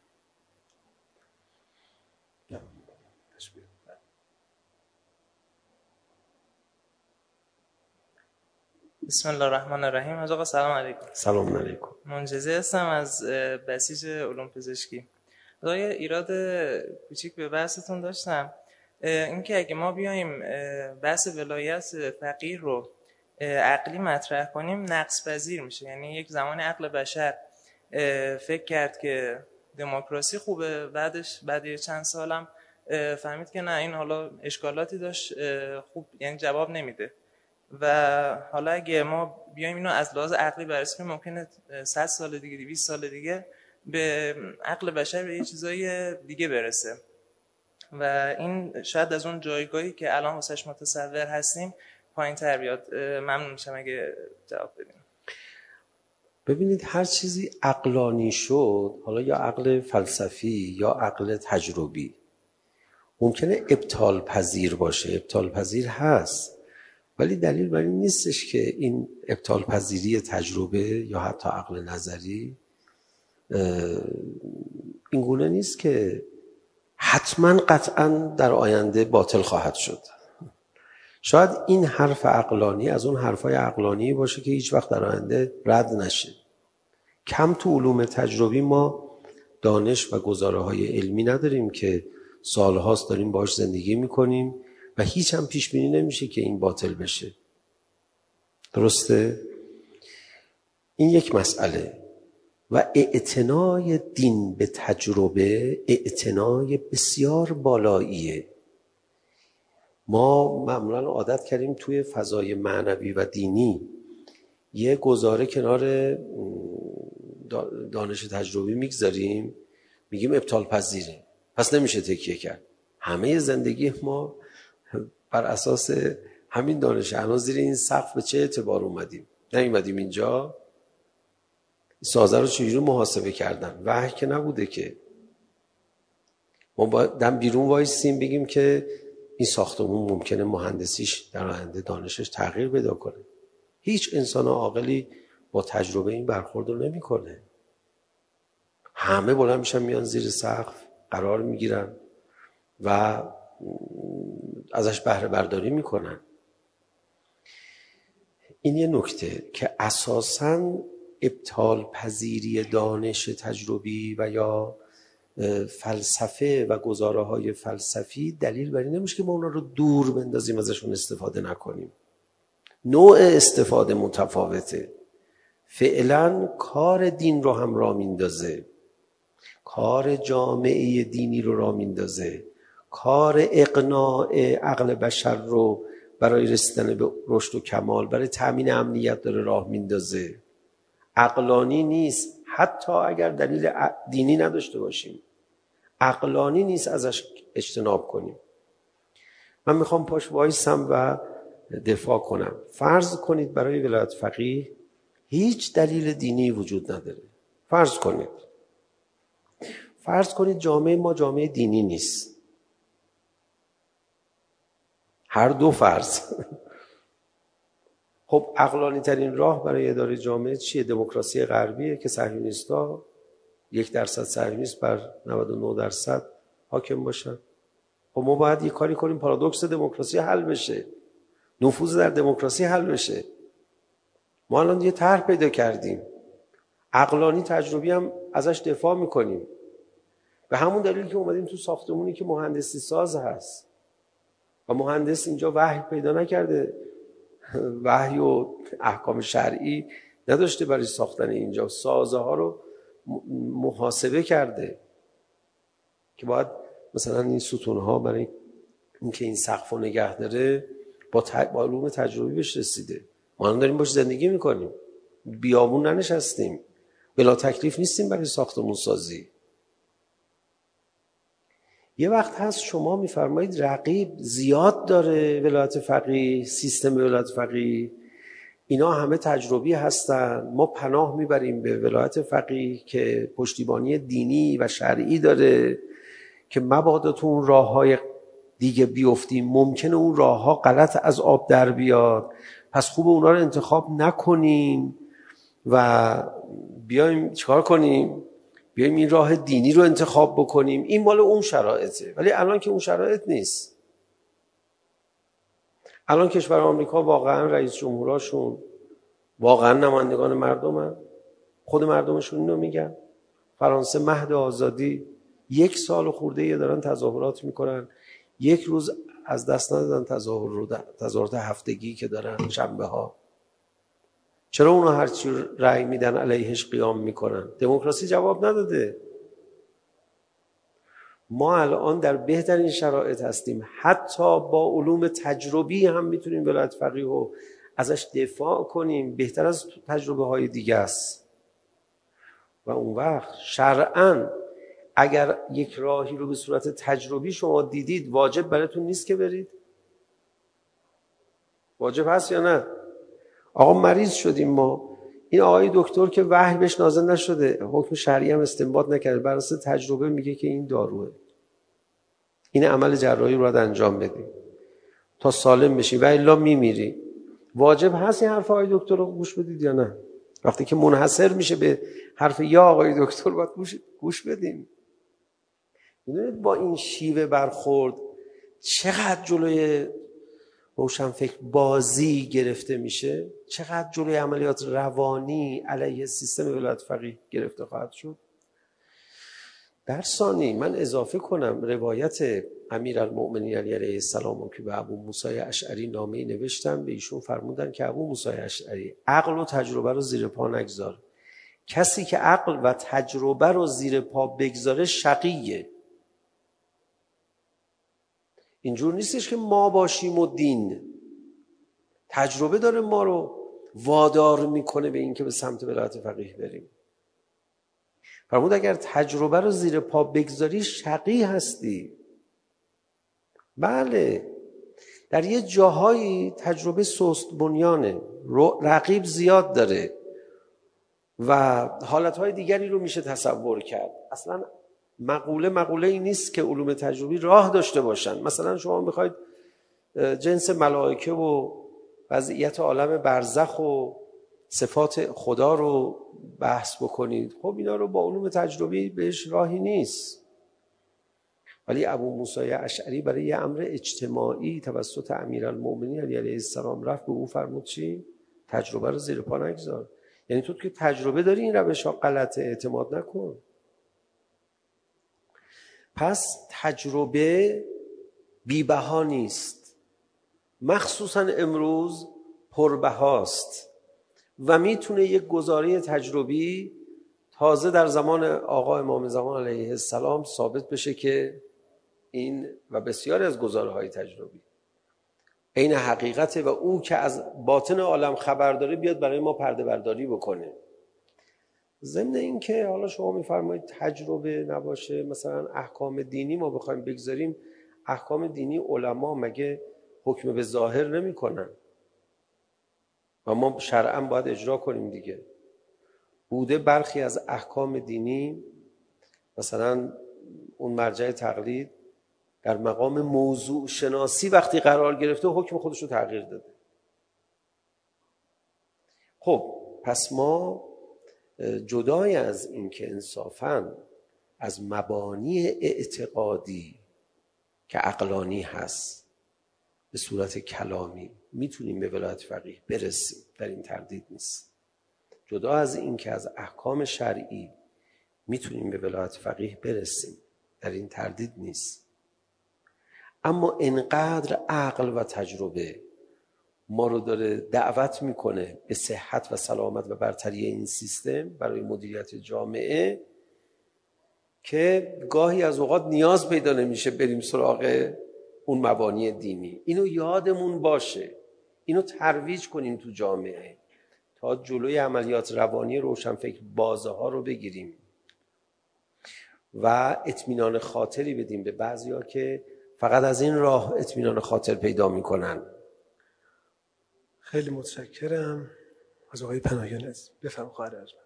بسم الله الرحمن الرحیم. از آقا سلام علیکم.
سلام علیکم.
منجزی هستم از بسیج علوم پزشکی. یه ایراد کوچیک به بحثتون داشتم، اینکه اگه ما بیایم بحث ولایت فقیه رو عقلی مطرح کنیم نقص پذیر میشه. یعنی یک زمان عقل بشر فکر کرد که دموکراسی خوبه، بعد چند سالم فهمید که نه، این حالا اشکالاتی داشت، خوب یعنی جواب نمیده. و حالا اگه ما بیایم اینو از لحاظ عقلی بررسی کنیم ممکنه 100 سال دیگه 200 سال دیگه به عقل بشر به یه چیزای دیگه برسه و این شاید از اون جایگاهی که الان واسش متصور هستیم پایین‌تر بیاد. ممنون میشم اگه جواب بدین.
ببینید هر چیزی عقلانی شد، حالا یا عقل فلسفی یا عقل تجربی، ممکنه ابطال پذیر باشه. ابطال پذیر هست، ولی دلیل بر این نیستش که این ابطال پذیری تجربه یا حتی عقل نظری این گونه نیست که حتما قطعا در آینده باطل خواهد شد. شاید این حرف عقلانی از اون حرفای عقلانی باشه که هیچ وقت در آینده رد نشه. کم تو علوم تجربی ما دانش و گزاره‌های علمی نداریم که سالهاست داریم باهاش زندگی میکنیم و هیچ هم پیش بینی نمیشه که این باطل بشه. درسته؟ این یک مسئله. و اعتنای دین به تجربه اعتنای بسیار بالاییه. ما معمولا عادت کردیم توی فضای معنوی و دینی یه گزاره کنار دانش تجربی میگذاریم، میگیم ابطال پذیره، پس نمیشه تکیه کرد. همه زندگی ما بر اساس همین دانش. الان زیر این سقف به چه اعتبار اومدیم؟ نیومدیم اینجا سازه رو چجوری محاسبه کردن؟ وحی که نبوده که. ما باید بیرون وایسیم بگیم که این ساختمون ممکنه مهندسیش در آینده دانشش تغییر پیدا کنه. هیچ انسان عاقلی با تجربه این برخورد رو نمی‌کنه. همه بلند میشن میان زیر سقف قرار میگیرن و ازش بهره برداری میکنن. این یه نکته که اساساً ابطال پذیری دانش تجربی و یا فلسفه و گزاره‌های فلسفی دلیل بر این نمیشه که ما اونا رو دور بندازیم ازشون استفاده نکنیم. نوع استفاده متفاوته. فعلا کار دین رو هم راه میندازه، کار جامعه دینی رو راه میندازه، کار اقناع عقل بشر رو برای رسیدن به رشد و کمال، برای تامین امنیت داره راه میندازه. عقلانی نیست، حتی اگر دلیل دینی نداشته باشیم عقلانی نیست ازش اجتناب کنیم. من میخوام پاش وایسم و دفاع کنم. فرض کنید برای ولایت فقیه هیچ دلیل دینی وجود نداره. فرض کنید جامعه ما جامعه دینی نیست. هر دو فرض. خب عقلانی ترین راه برای اداره جامعه چیه؟ دموکراسی غربیه که صهیونیست‌ها 1% صهیونیست بر 99% حاکم باشن. خب ما باید یه کاری کنیم پارادوکس دموکراسی حل بشه، نفوذ در دموکراسی حل بشه. ما الان یه طرح پیدا کردیم، عقلانی تجربی هم ازش دفاع میکنیم، به همون دلیل که اومدیم تو ساختمونی که مهندسی ساز هست و مهندس اینجا وحی پیدا نکرده، وحی و احکام شرعی نداشته برای ساختن اینجا، سازه ها رو محاسبه کرده که باید مثلا این ستون ها برای اینکه این سقف رو نگه داره با علوم تجربی بهش رسیده. ما الان داریم باش زندگی میکنیم، بیابون ننشستیم، بلا تکلیف نیستیم برای ساختمون سازی. یه وقت هست شما میفرمایید رقیب زیاد داره ولایت فقیه، سیستم ولایت فقیه، اینا همه تجربی هستن، ما پناه میبریم به ولایت فقیه که پشتیبانی دینی و شرعی داره که مبادا تو اون راه‌های دیگه بیفتیم، ممکنه اون راه‌ها غلط از آب در بیاد، پس خوب اونا رو انتخاب نکنیم و بیایم چیکار کنیم؟ بیایم این راه دینی رو انتخاب بکنیم. این مال اون شرایطه، ولی الان که اون شرایط نیست. الان کشور آمریکا واقعا رئیس جمهوراشون واقعا نمایندگان مردمن، خود مردمشون اینو میگن. فرانسه مهد آزادی 1 سال خورده دارن تظاهرات میکنن، 1 روز از دست ندادن تظاهرات هفتگی که دارن شنبه ها. چرا اونا هرچی رأی میدن علیهش قیام میکنن؟ دموکراسی جواب نداده. ما الان در بهترین شرایط هستیم، حتی با علوم تجربی هم میتونیم ولایت فقیه رو ازش دفاع کنیم، بهتر از تجربه های دیگه است. و اون وقت شرعاً اگر یک راهی رو به صورت تجربی شما دیدید، واجب براتون نیست که برید؟ واجب هست یا نه؟ آقا مریض شدیم ما، این آقای دکتر که وحی بهش نازل نشده، حکم شرعی هم استنباط نکرده، بر اساس تجربه میگه که این داروه، این عمل جراحی رو باید انجام بدیم تا سالم بشی و الا میمیری. واجب هست این حرف آقای دکتر رو گوش بدید یا نه؟ وقتی که منحصر میشه به حرف یا آقای دکتر باید گوش بدیم. میدونید با این شیوه برخورد چقدر جلوی روشنفکر بازی گرفته میشه، چقدر جلوی عملیات روانی علیه سیستم ولایت فقیه گرفته خواهد شد. در ثانی من اضافه کنم روایت امیرالمؤمنین علی علیه السلام که به ابو موسی اشعری نامه‌ای نوشتن، به ایشون فرمودن که ابو موسی اشعری عقل و تجربه رو زیر پا نگذار. کسی که عقل و تجربه رو زیر پا بگذاره شقیه. اینجور نیستش که ما باشیم و دین. تجربه داره ما رو وادار میکنه به این که به سمت ولایت فقیه بریم. فرمود اگر تجربه رو زیر پا بگذاری شقی هستی. بله، در یه جاهایی تجربه سست بنیانه، رقیب زیاد داره و حالتهای دیگری رو میشه تصور کرد. اصلا مقوله ای نیست که علوم تجربی راه داشته باشن. مثلا شما میخواید جنس ملائکه و وضعیت عالم برزخ و صفات خدا رو بحث بکنید، خب اینا رو با علوم تجربی بهش راهی نیست. ولی ابو موسی اشعری برای یه امر اجتماعی توسط امیرالمؤمنین علیه السلام رفت به او فرمود چی؟ تجربه رو زیر پا نگذار. یعنی تو که تجربه داری این روش ها غلطه، اعتماد نکن. پس تجربه بی‌بها نیست، مخصوصا امروز پربهاست و میتونه یک گزاره تجربی تازه در زمان آقا امام زمان علیه السلام ثابت بشه که این و بسیاری از گزاره های تجربی عین حقیقته و او که از باطن عالم خبر داره بیاد برای ما پرده برداری بکنه. ضمن این که حالا شما میفرمایید تجربه نباشه، مثلا احکام دینی ما بخوایم بگذاریم، احکام دینی علما مگه حکم به ظاهر نمی کنن و ما شرعاً باید اجرا کنیم دیگه. بوده برخی از احکام دینی مثلا اون مرجع تقلید در مقام موضوع شناسی وقتی قرار گرفته حکم خودش رو تغییر داده. خب پس ما جدای از این که انصافاً از مبانی اعتقادی که عقلانی هست به صورت کلامی میتونیم به ولایت فقیه برسیم، در این تردید نیست. جدا از این که از احکام شرعی میتونیم به ولایت فقیه برسیم، در این تردید نیست. اما انقدر عقل و تجربه ما رو داره دعوت میکنه به صحت و سلامت و برتری این سیستم برای مدیریت جامعه که گاهی از اوقات نیاز پیدا نمیشه بریم سراغ اون مبانی دینی. اینو یادمون باشه، اینو ترویج کنیم تو جامعه تا جلوی عملیات روانی روشنفکر بازه ها رو بگیریم و اطمینان خاطری بدیم به بعضیا که فقط از این راه اطمینان خاطر پیدا میکنن.
خیلی متشکرم از آقای پناهیان عزیز. بفرمایید خواهر ارجمند.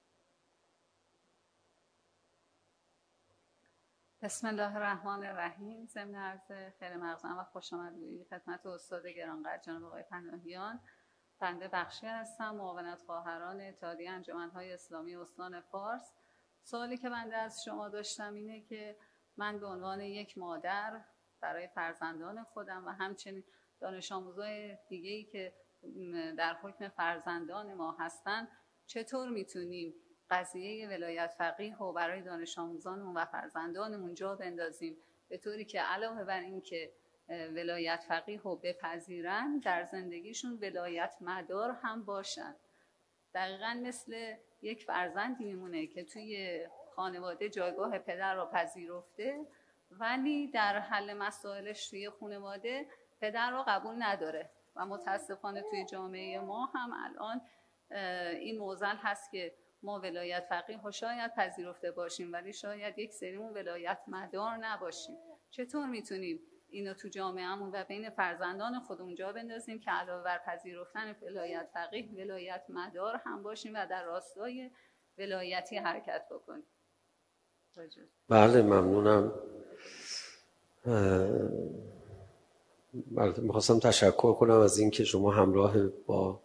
بسم الله الرحمن الرحیم. ضمن عرض خیر مقدم و خوش آمدید خدمت استاد گرانقدر جناب آقای پناهیان. بنده بخشی هستم، معاونت خواهران اتحادیه انجمن‌های اسلامی استان فارس. سوالی که بنده از شما داشتم اینه که من به عنوان یک مادر برای فرزندان خودم و همچنین دانش آموزای دیگه‌ای که در حکم فرزندان ما هستن چطور میتونیم قضیه ولایت فقیه رو برای دانش آموزانمون و فرزندانمون جا بندازیم به طوری که علاوه بر این که ولایت فقیه رو بپذیرن در زندگیشون ولایت مدار هم باشن. دقیقاً مثل یک فرزندی میمونه که توی خانواده جایگاه پدر رو پذیرفته ولی در حل مسائلش توی خانواده پدر رو قبول نداره و متاسفانه توی جامعه ما هم الان این معضل هست که ما ولایت فقیه رو شاید پذیرفته باشیم ولی شاید یک سریمون ولایت مدار نباشیم. چطور میتونیم اینو تو جامعهمون و بین فرزندان خودمون جا بندازیم که علاوه بر پذیرفتن ولایت فقیه ولایت مدار هم باشیم و در راستای ولایتی حرکت بکنیم؟
بله ممنونم. میخواستم تشکر کنم از این که شما همراه با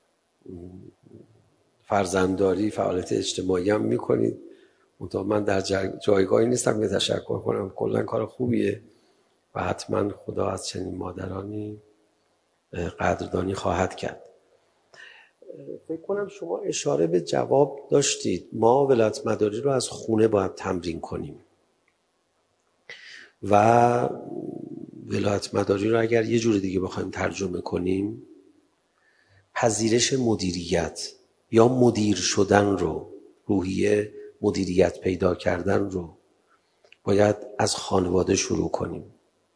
فرزندداری فعالیت اجتماعی هم میکنید. من در جایگاهی نیستم که تشکر کنم، کلا کار خوبیه و حتما خدا از چنین مادرانی قدردانی خواهد کرد. فکر کنم شما اشاره به جواب داشتید. ما ولایت مداری رو از خونه باید تمرین کنیم و ولایت مداری رو اگر یه جور دیگه بخوایم ترجمه کنیم، پذیرش مدیریت یا مدیر شدن رو، روحیه مدیریت پیدا کردن رو باید از خانواده شروع کنیم.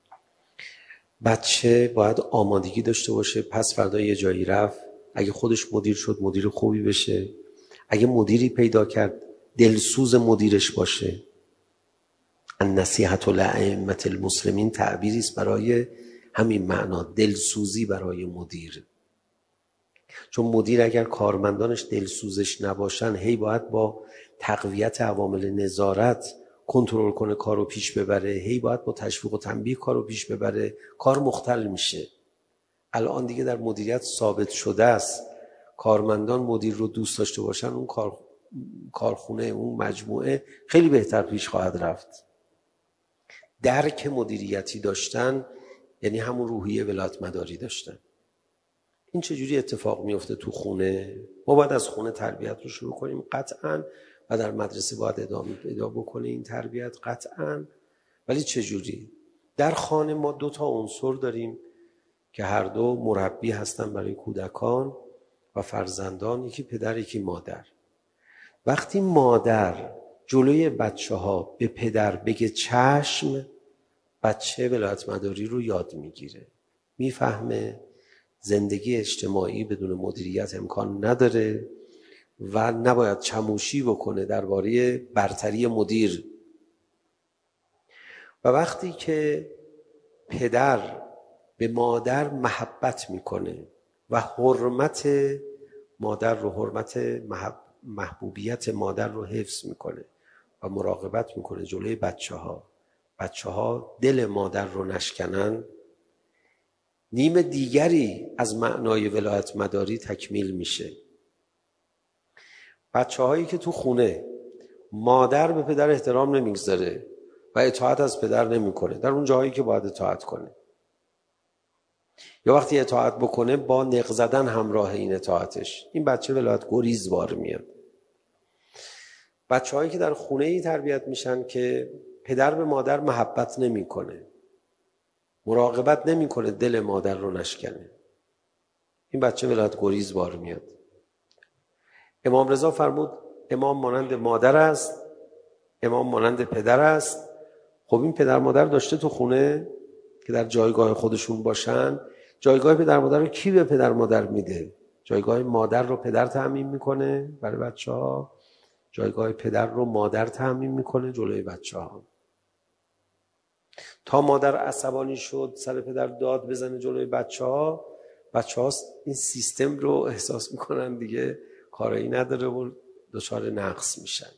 بچه باید آمادگی داشته باشه پس فردا یه جایی رفت، اگه خودش مدیر شد مدیر خوبی بشه، اگه مدیری پیدا کرد دلسوز مدیرش باشه. النصیحة لأئمة المسلمین تعبیری است برای همین معنا، دلسوزی برای مدیر. چون مدیر اگر کارمندانش دلسوزش نباشن هی باید با تقویت عوامل نظارت کنترل کنه، کارو پیش ببره، هی باید با تشویق و تنبیه کارو پیش ببره، کار مختل میشه. الان دیگه در مدیریت ثابت شده است کارمندان مدیر رو دوست داشته باشن، اون کارخونه، اون مجموعه خیلی بهتر پیش خواهد رفت. درک مدیریتی داشتن یعنی همون روحیه ولایت مداری داشتن. این چجوری اتفاق میفته تو خونه؟ ما باید از خونه تربیت رو شروع کنیم قطعاً، و در مدرسه باید ادامه پیدا بکنه این تربیت قطعاً. ولی چجوری؟ در خانه ما 2 تا عنصر داریم که هر دو مربی هستن برای کودکان و فرزندان، یکی پدر یکی مادر. وقتی مادر جلوی بچه‌ها به پدر بگه چشم، بچه ولایتمداری رو یاد میگیره، میفهمه زندگی اجتماعی بدون مدیریت امکان نداره و نباید چموشی بکنه درباره برتری مدیر. و وقتی که پدر به مادر محبت میکنه و حرمت مادر رو، حرمت محبوبیت مادر رو حفظ میکنه و مراقبت میکنه جلوی بچه ها دل مادر رو نشکنن، نیم دیگری از معنای ولایت مداری تکمیل میشه. بچه هایی که تو خونه مادر به پدر احترام نمیگذاره و اطاعت از پدر نمیکنه در اون جاهایی که باید اطاعت کنه، یا وقتی اطاعت بکنه با نق زدن همراه این اطاعتش، این بچه ولایت گریز بار میاد. بچه هایی که در خونه ای تربیت میشن که پدر به مادر محبت نمیکنه، مراقبت نمیکنه دل مادر رو نشکنه، این بچه ولایت گریز بار میاد. امام رضا فرمود امام مانند مادر است، امام مانند پدر است. خب این پدر مادر داشته تو خونه که در جایگاه خودشون باشن، جایگاه پدر مادر رو کی به پدر مادر میده؟ جایگاه مادر رو پدر تأمین میکنه برای بچه‌ها، جایگاه پدر رو مادر تأمین میکنه جلوی بچه‌ها. تا مادر عصبانی شد سر پدر داد بزنه جلوی بچه‌ها این سیستم رو احساس میکنن دیگه کارایی نداره و دچار نقص میشن.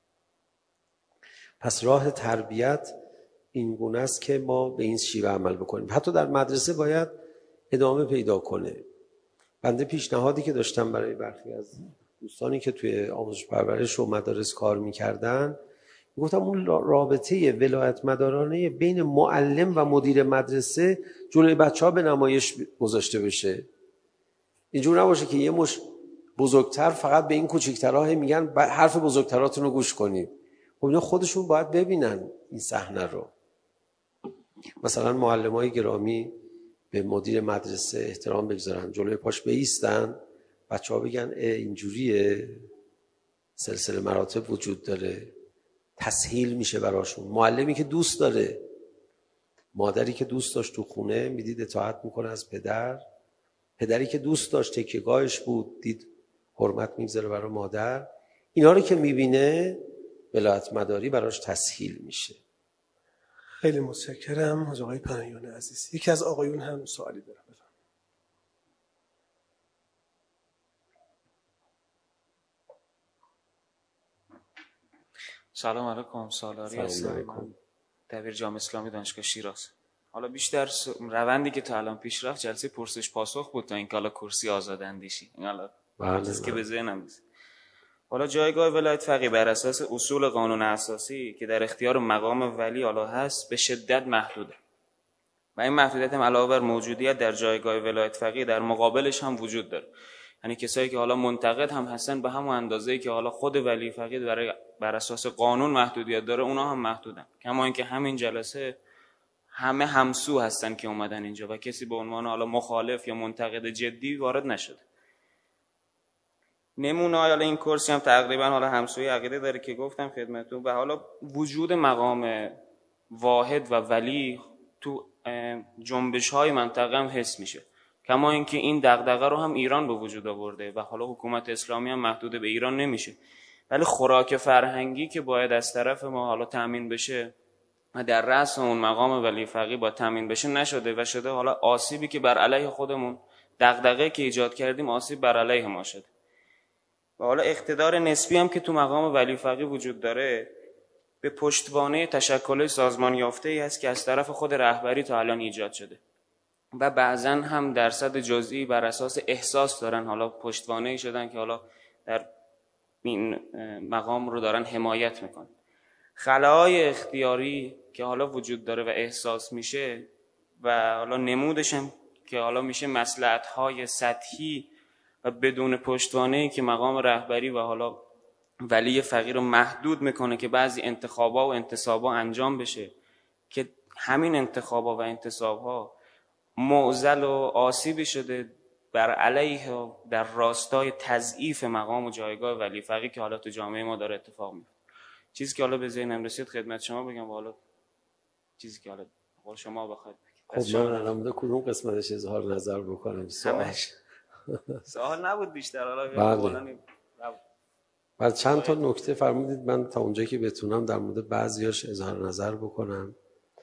پس راه تربیت این گونه است که ما به این شیوه عمل بکنیم. حتی در مدرسه باید ادامه پیدا کنه. بنده پیشنهادی که داشتم برای برخی از دوستانی که توی آموزش پرورش و مدارس کار میکردن، گفتم اون رابطه ولایت مدارانه بین معلم و مدیر مدرسه جلوی بچه‌ها به نمایش گذاشته بشه. اینجور نباشه که یه مش بزرگتر فقط به این کوچیک‌ترها میگن حرف بزرگتراتون رو گوش کنید. خب اینا خودشون باید ببینن این صحنه رو. مثلا معلمای گرامی به مدیر مدرسه احترام بگذارن، جلوی پاش بایستن، بچه‌ها بگن اینجوریه، سلسله مراتب وجود داره، تسهیل میشه براشون. معلمی که دوست داره، مادری که دوست داشت تو خونه میدید اطاعت میکنه از پدری که دوست داشت تکیه‌گاهش بود دید حرمت میگذاره برای مادر، اینا رو که میبینه ولایت مداری براش تسهیل میشه.
خیلی متشکرم از آقای پناهیان عزیز. یکی از آقایون هم سوالی داره.
سلام علیکم. سالاری هستم، دبیر جامعه اسلامی دانشگاه شیراز. حالا بیشتر روندی که تا الان پیش رفت جلسه پرسش پاسخ بود تا اینکه حالا کرسی آزاد اندیشی این حالا چیزی که به ذهنم میاد. حالا جایگاه ولایت فقیه بر اساس اصول قانون اساسی که در اختیار مقام ولی حالا هست به شدت محدوده و این محدودیت هم علاوه بر موجودیت در جایگاه ولایت فقیه در مقابلش هم وجود داره. یعنی کسایی که حالا منتقد هم هستن به همون اندازه‌ای که حالا خود ولی فقیه بر اساس قانون محدودیت داره اونا هم محدودن. کما اینکه همین جلسه همه همسو هستن که اومدن اینجا و کسی به عنوان حالا مخالف یا منتقد جدی وارد نشده. نمونه حالا این کرسی هم تقریبا حالا همسوی عقیده داره که گفتم خدمتتون، و حالا وجود مقام واحد و ولی تو جنبش‌های منطقه هم حس میشه. کما اینکه این دغدغه رو هم ایران به وجود آورده و حالا حکومت اسلامی هم محدود به ایران نمیشه، ولی خوراک فرهنگی که باید از طرف ما حالا تامین بشه و در رأس اون مقام ولی فقیه با تامین بشه نشده و شده حالا آسیبی که بر علیه خودمون، دغدغه‌ای که ایجاد کردیم آسیب بر علیه ما شده. و حالا اقتدار نسبی هم که تو مقام ولی فقیه وجود داره به پشتوانه تشکل سازمان یافته‌ای هست که از طرف خود رهبری تا الان ایجاد شده و بعضا هم درصد جزئی بر اساس احساس دارن حالا پشتوانه‌ای شدن که حالا در این مقام رو دارن حمایت میکنن. خلاهای اختیاری که حالا وجود داره و احساس میشه و حالا نمودش هم که حالا میشه مصلحت‌های سطحی و بدون پشتوانه‌ای که مقام رهبری و حالا ولی فقیه رو محدود میکنه که بعضی انتخابا و انتصابا انجام بشه، که همین انتخابا و انتصابها معضل و آسیبی شده بر علیه و در راستای تضعیف مقام و جایگاه ولی فقیه که حالا تو جامعه ما داره اتفاق میفته. چیزی که حالا به ذهنم رسید خدمت شما بگم و حالا چیزی که حالا شما بخواید.
خب من الان کدوم قسمتش اظهار نظر بکنم؟
سوال نبود بیشتر، حالا
بعد چند تا نکته فرمودید، من تا اونجایی که بتونم در مورد بعضیاش اظهار نظر بکنم.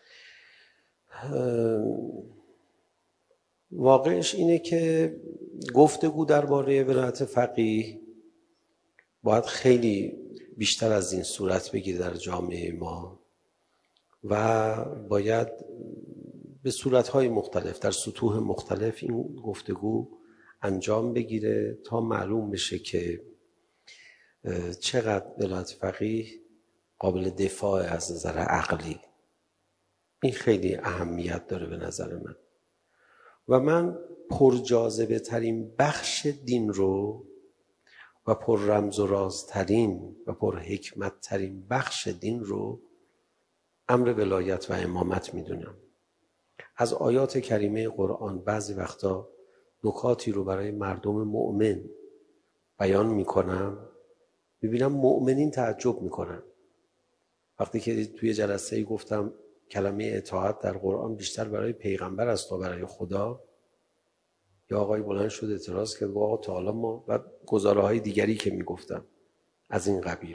واقعش اینه که گفتگو درباره ولایت فقیه باید خیلی بیشتر از این صورت بگیره در جامعه ما و باید به صورت‌های مختلف در سطوح مختلف این گفتگو انجام بگیره تا معلوم بشه که چقدر ولایت فقیه قابل دفاع از نظر عقلی. این خیلی اهمیت داره به نظر من. و من پرجاذبه ترین بخش دین رو و پر رمز و رازترین و پر حکمت ترین بخش دین رو امر ولایت و امامت میدونم. از آیات کریمه قرآن بعضی وقتا نکاتی رو برای مردم مؤمن بیان میکنم، میبینم مؤمنین تعجب میکنن. وقتی که توی جلسه‌ای گفتم کلمه اطاعت در قرآن بیشتر برای پیغمبر است تا برای خدا، یا آقای بلند شد اعتراض کرد آقا تا حالا ما، و گزاره‌های دیگری که میگفتم از این قبیل.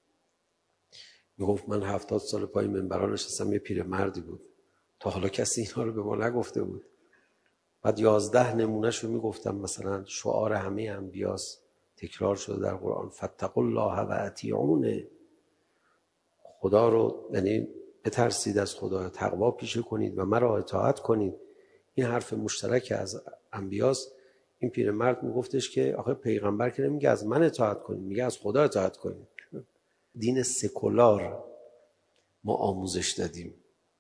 میگفت من 70 سال پای منبران نشستم، یه پیرمردی بود، تا حالا کسی اینا رو به ما نگفته بود. بعد 11 نمونهش رو میگفتم، مثلا شعار همه انبیاست، تکرار شده در قرآن، فاتقوا الله و اطیعون. خدا رو یعنی بترسید از خدا، تقوا پیشه کنید و مرا اطاعت کنید. این حرف مشترک از انبیاست. این پیرمرد میگفتش که آخه پیغمبر که نمیگه از من اطاعت کنید، میگه از خدا اطاعت کنید. دین سکولار ما آموزش دادیم.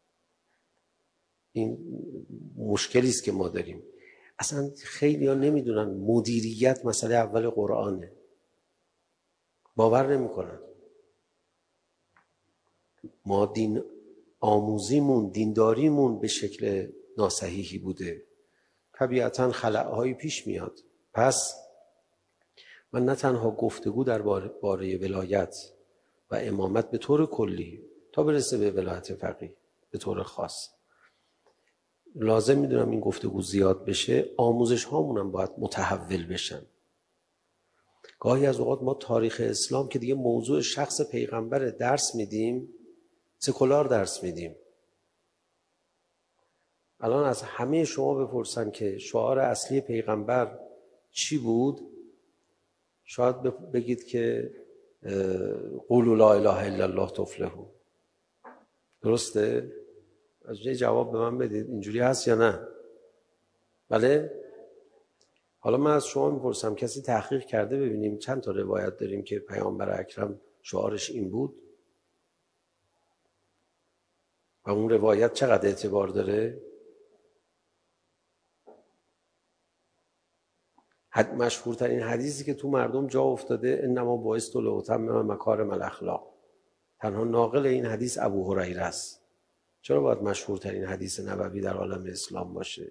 این مشکلی است که ما داریم. اصلا خیلی ها نمیدونن مدیریت مسئله اول قرآنه، باور نمیکنن. ما دین آموزیمون، دینداریمون به شکل ناصحیحی بوده، طبیعتاً خلأهای پیش میاد. پس من نه تنها گفتگو در باره ولایت و امامت به طور کلی تا برسه به ولایت فقیه به طور خاص لازم میدونم این گفتگو زیاد بشه، آموزش هامونم باید متحول بشن. گاهی از اوقات ما تاریخ اسلام که دیگه موضوع شخص پیغمبر درس میدیم، سکولار درس میدیم. الان از همه شما بپرسن که شعار اصلی پیغمبر چی بود، شاید بگید که قولوا لا اله الا الله تفلحوا. درسته؟ از جواب به من بدید، اینجوری هست یا نه؟ بله؟ حالا من از شما میپرسم کسی تحقیق کرده ببینیم چند تا روایت داریم که پیامبر اکرم شعارش این بود و اون روایت چقدر اعتبار داره؟ مشهورترین حدیثی که تو مردم جا افتاده انما بعثت لاتمم مکارم الاخلاق، تنها ناقل این حدیث ابو هریره است. چرا باید مشهورترین حدیث نبوی در عالم اسلام باشه؟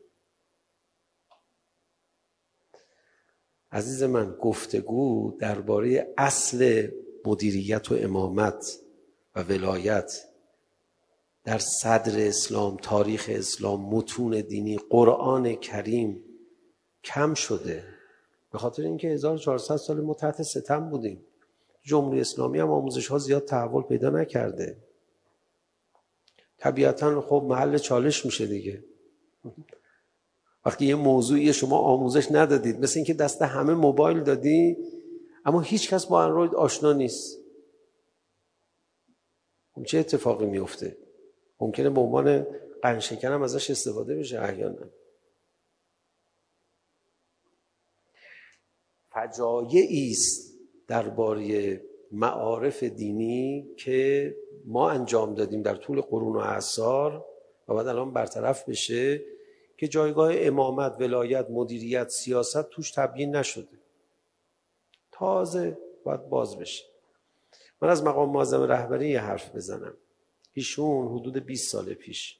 عزیز من، گفتگو درباره اصل مدیریت و امامت و ولایت در صدر اسلام، تاریخ اسلام، متون دینی، قرآن کریم کم شده. به خاطر اینکه 1400 سال ما تحت ستم بودیم. جمهوری اسلامی هم آموزش ها زیاد تحول پیدا نکرده. طبیعتاً خب محل چالش میشه دیگه. وقتی یه موضوعی شما آموزش ندادید، مثل اینکه دست همه موبایل دادی اما هیچ کس با اندروید آشنا نیست، چه اتفاقی میفته؟ ممکنه به عنوان قندشکن هم ازش استفاده بشه احیانا. فجایعی است درباره معارف دینی که ما انجام دادیم در طول قرون و اعصار و بعد الان برطرف بشه، که جایگاه امامت، ولایت، مدیریت، سیاست توش تبیین نشده، تازه باید باز بشه. من از مقام معظم رهبری یه حرف بزنم. ایشون حدود 20 سال پیش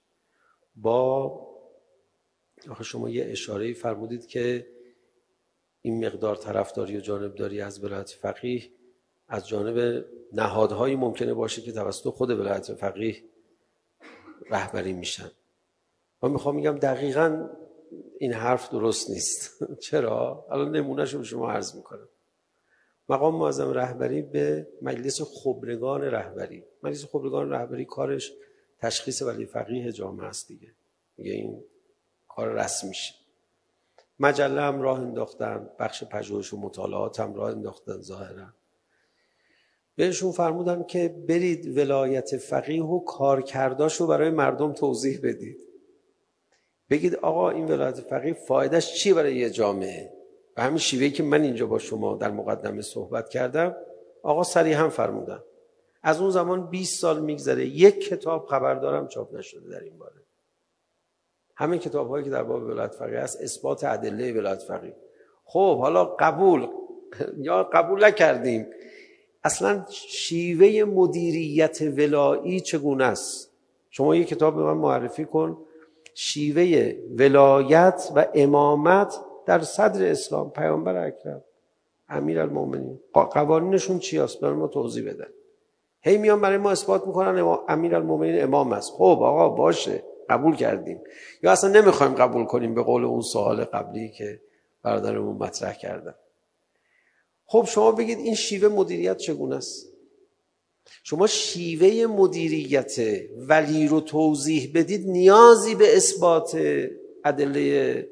آخه شما یه اشاره‌ای فرمودید که این مقدار طرفداری و جانبداری از ولایت فقیه از جانب نهادهایی ممکنه باشه که توسط خود ولایت فقیه رهبری میشن. من میخوام میگم دقیقاً این حرف درست نیست. چرا؟ الان نمونهشو به شما عرض میکنم. مقام معظم رهبری به مجلس خبرگان رهبری، مجلس خبرگان رهبری کارش تشخیص ولی فقیه جامعه است دیگه این کار رسمیشه. مجله هم راه انداختن، بخش پژوهش و مطالعات هم راه انداختن. ظاهرا بهشون فرمودن که برید ولایت فقیه و کارکرداشو برای مردم توضیح بدید، بگید آقا این ولایت فقیه فایدهش چیه برای یه جامعه. به همین شیوهی که من اینجا با شما در مقدمه صحبت کردم آقا صریحا فرمودن. از اون زمان 20 سال میگذره، یک کتاب خبردارم چاپ نشده در این باره. همین کتاب‌هایی که در باب ولایت فقیه هست اثبات ادله ولایت فقیه. خب حالا قبول یا قبول نکردیم، اصلا شیوه مدیریت ولایی چگونه است؟ شما یک کتاب به من معرفی کن شیوه ولایت و امامت در صدر اسلام، پیامبر اکرم، امیرالمومنین، قوانینشون چی است؟ برای ما توضیح بدن. هی میان برای ما اثبات میکنن امیرالمومنین امام است. خب آقا باشه قبول کردیم، یا اصلا نمیخوایم قبول کنیم به قول اون سوال قبلی که برادرمون مطرح کردن. خب شما بگید این شیوه مدیریت چگونه است؟ شما شیوه مدیریت ولی رو توضیح بدید، نیازی به اثبات ادله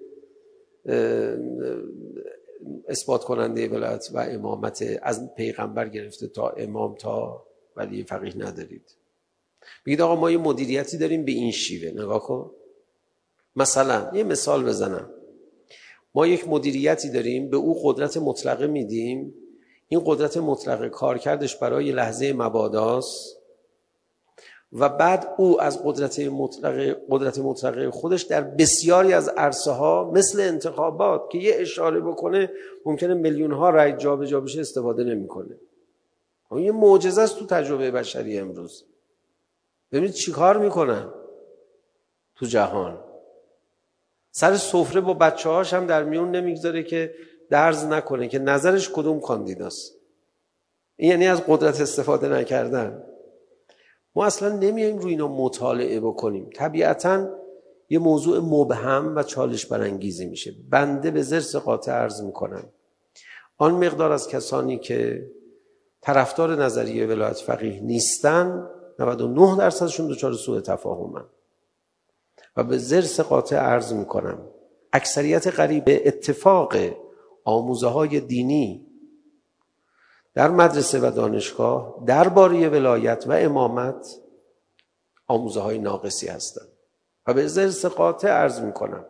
اثبات کننده ولایت و امامت از پیغمبر گرفته تا امام تا ولی فقیه ندارید. بگید آقا ما یه مدیریتی داریم به این شیوه. نگاه کن، مثلا یه مثال بزنم، ما یک مدیریتی داریم به او قدرت مطلقه میدیم، این قدرت مطلقه کارکردش برای لحظه مباداست و بعد او از قدرت مطلقه خودش در بسیاری از عرصه ها مثل انتخابات که یه اشاره بکنه ممکنه میلیون ها رای جابجا بشه استفاده نمیکنه. این یه معجزه است تو تجربه بشری امروز. ببینید چی کار میکنن تو جهان. سر سفره با بچه‌هاش هم در میون نمیگذاره که درز نکنه که نظرش کدوم کاندیداست. این یعنی از قدرت استفاده نکردن. ما اصلا نمیایم روی اینا مطالعه بکنیم. طبیعتاً یه موضوع مبهم و چالش برانگیزی میشه. بنده به ضرس قاطع عرض میکنم آن مقدار از کسانی که طرفدار نظریه ولایت فقیه نیستن 99% دچار سوء تفاهمن و به ضرس قاطع عرض میکنم اکثریت قریب به اتفاق آموزه‌های دینی در مدرسه و دانشگاه درباره ولایت و امامت آموزه‌های ناقصی هستند و به ضرس قاطع عرض میکنم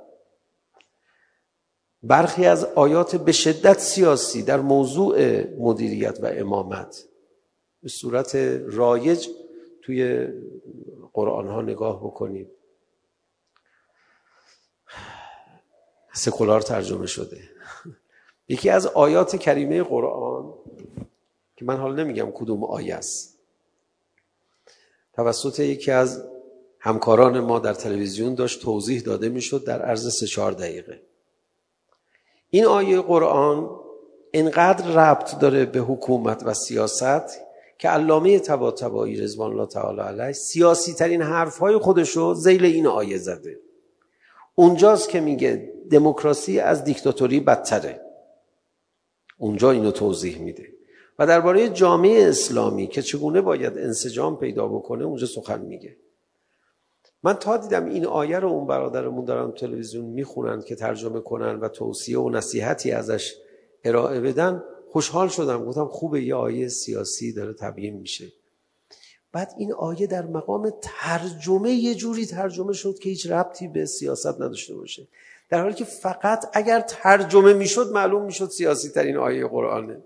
برخی از آیات به شدت سیاسی در موضوع مدیریت و امامت به صورت رایج توی قرآن ها نگاه بکنید سکولار ترجمه شده. یکی از آیات کریمه قرآن که من حالا نمیگم کدوم آیه است، توسط یکی از همکاران ما در تلویزیون داشت توضیح داده میشد در عرض 3-4 دقیقه. این آیه قرآن اینقدر ربط داره به حکومت و سیاست که علامه طباطبایی رضوان الله تعالی علیه سیاسی ترین حرفهای خودشو ذیل این آیه زده. اونجاست که میگه دموکراسی از دیکتاتوری بدتره، اونجا اینو توضیح میده و درباره جامعه اسلامی که چگونه باید انسجام پیدا بکنه اونجا سخن میگه. من تا دیدم این آیه رو اون برادرمون دارن تلویزیون میخونن که ترجمه کنن و توصیه و نصیحتی ازش ارائه بدن خوشحال شدم، گفتم خوبه یه آیه سیاسی داره تبیین میشه. بعد این آیه در مقام ترجمه یه جوری ترجمه شد که هیچ ربطی به سیاست نداشته باشه، در حالی که فقط اگر ترجمه میشد معلوم میشد سیاسی ترین آیه قرآنه.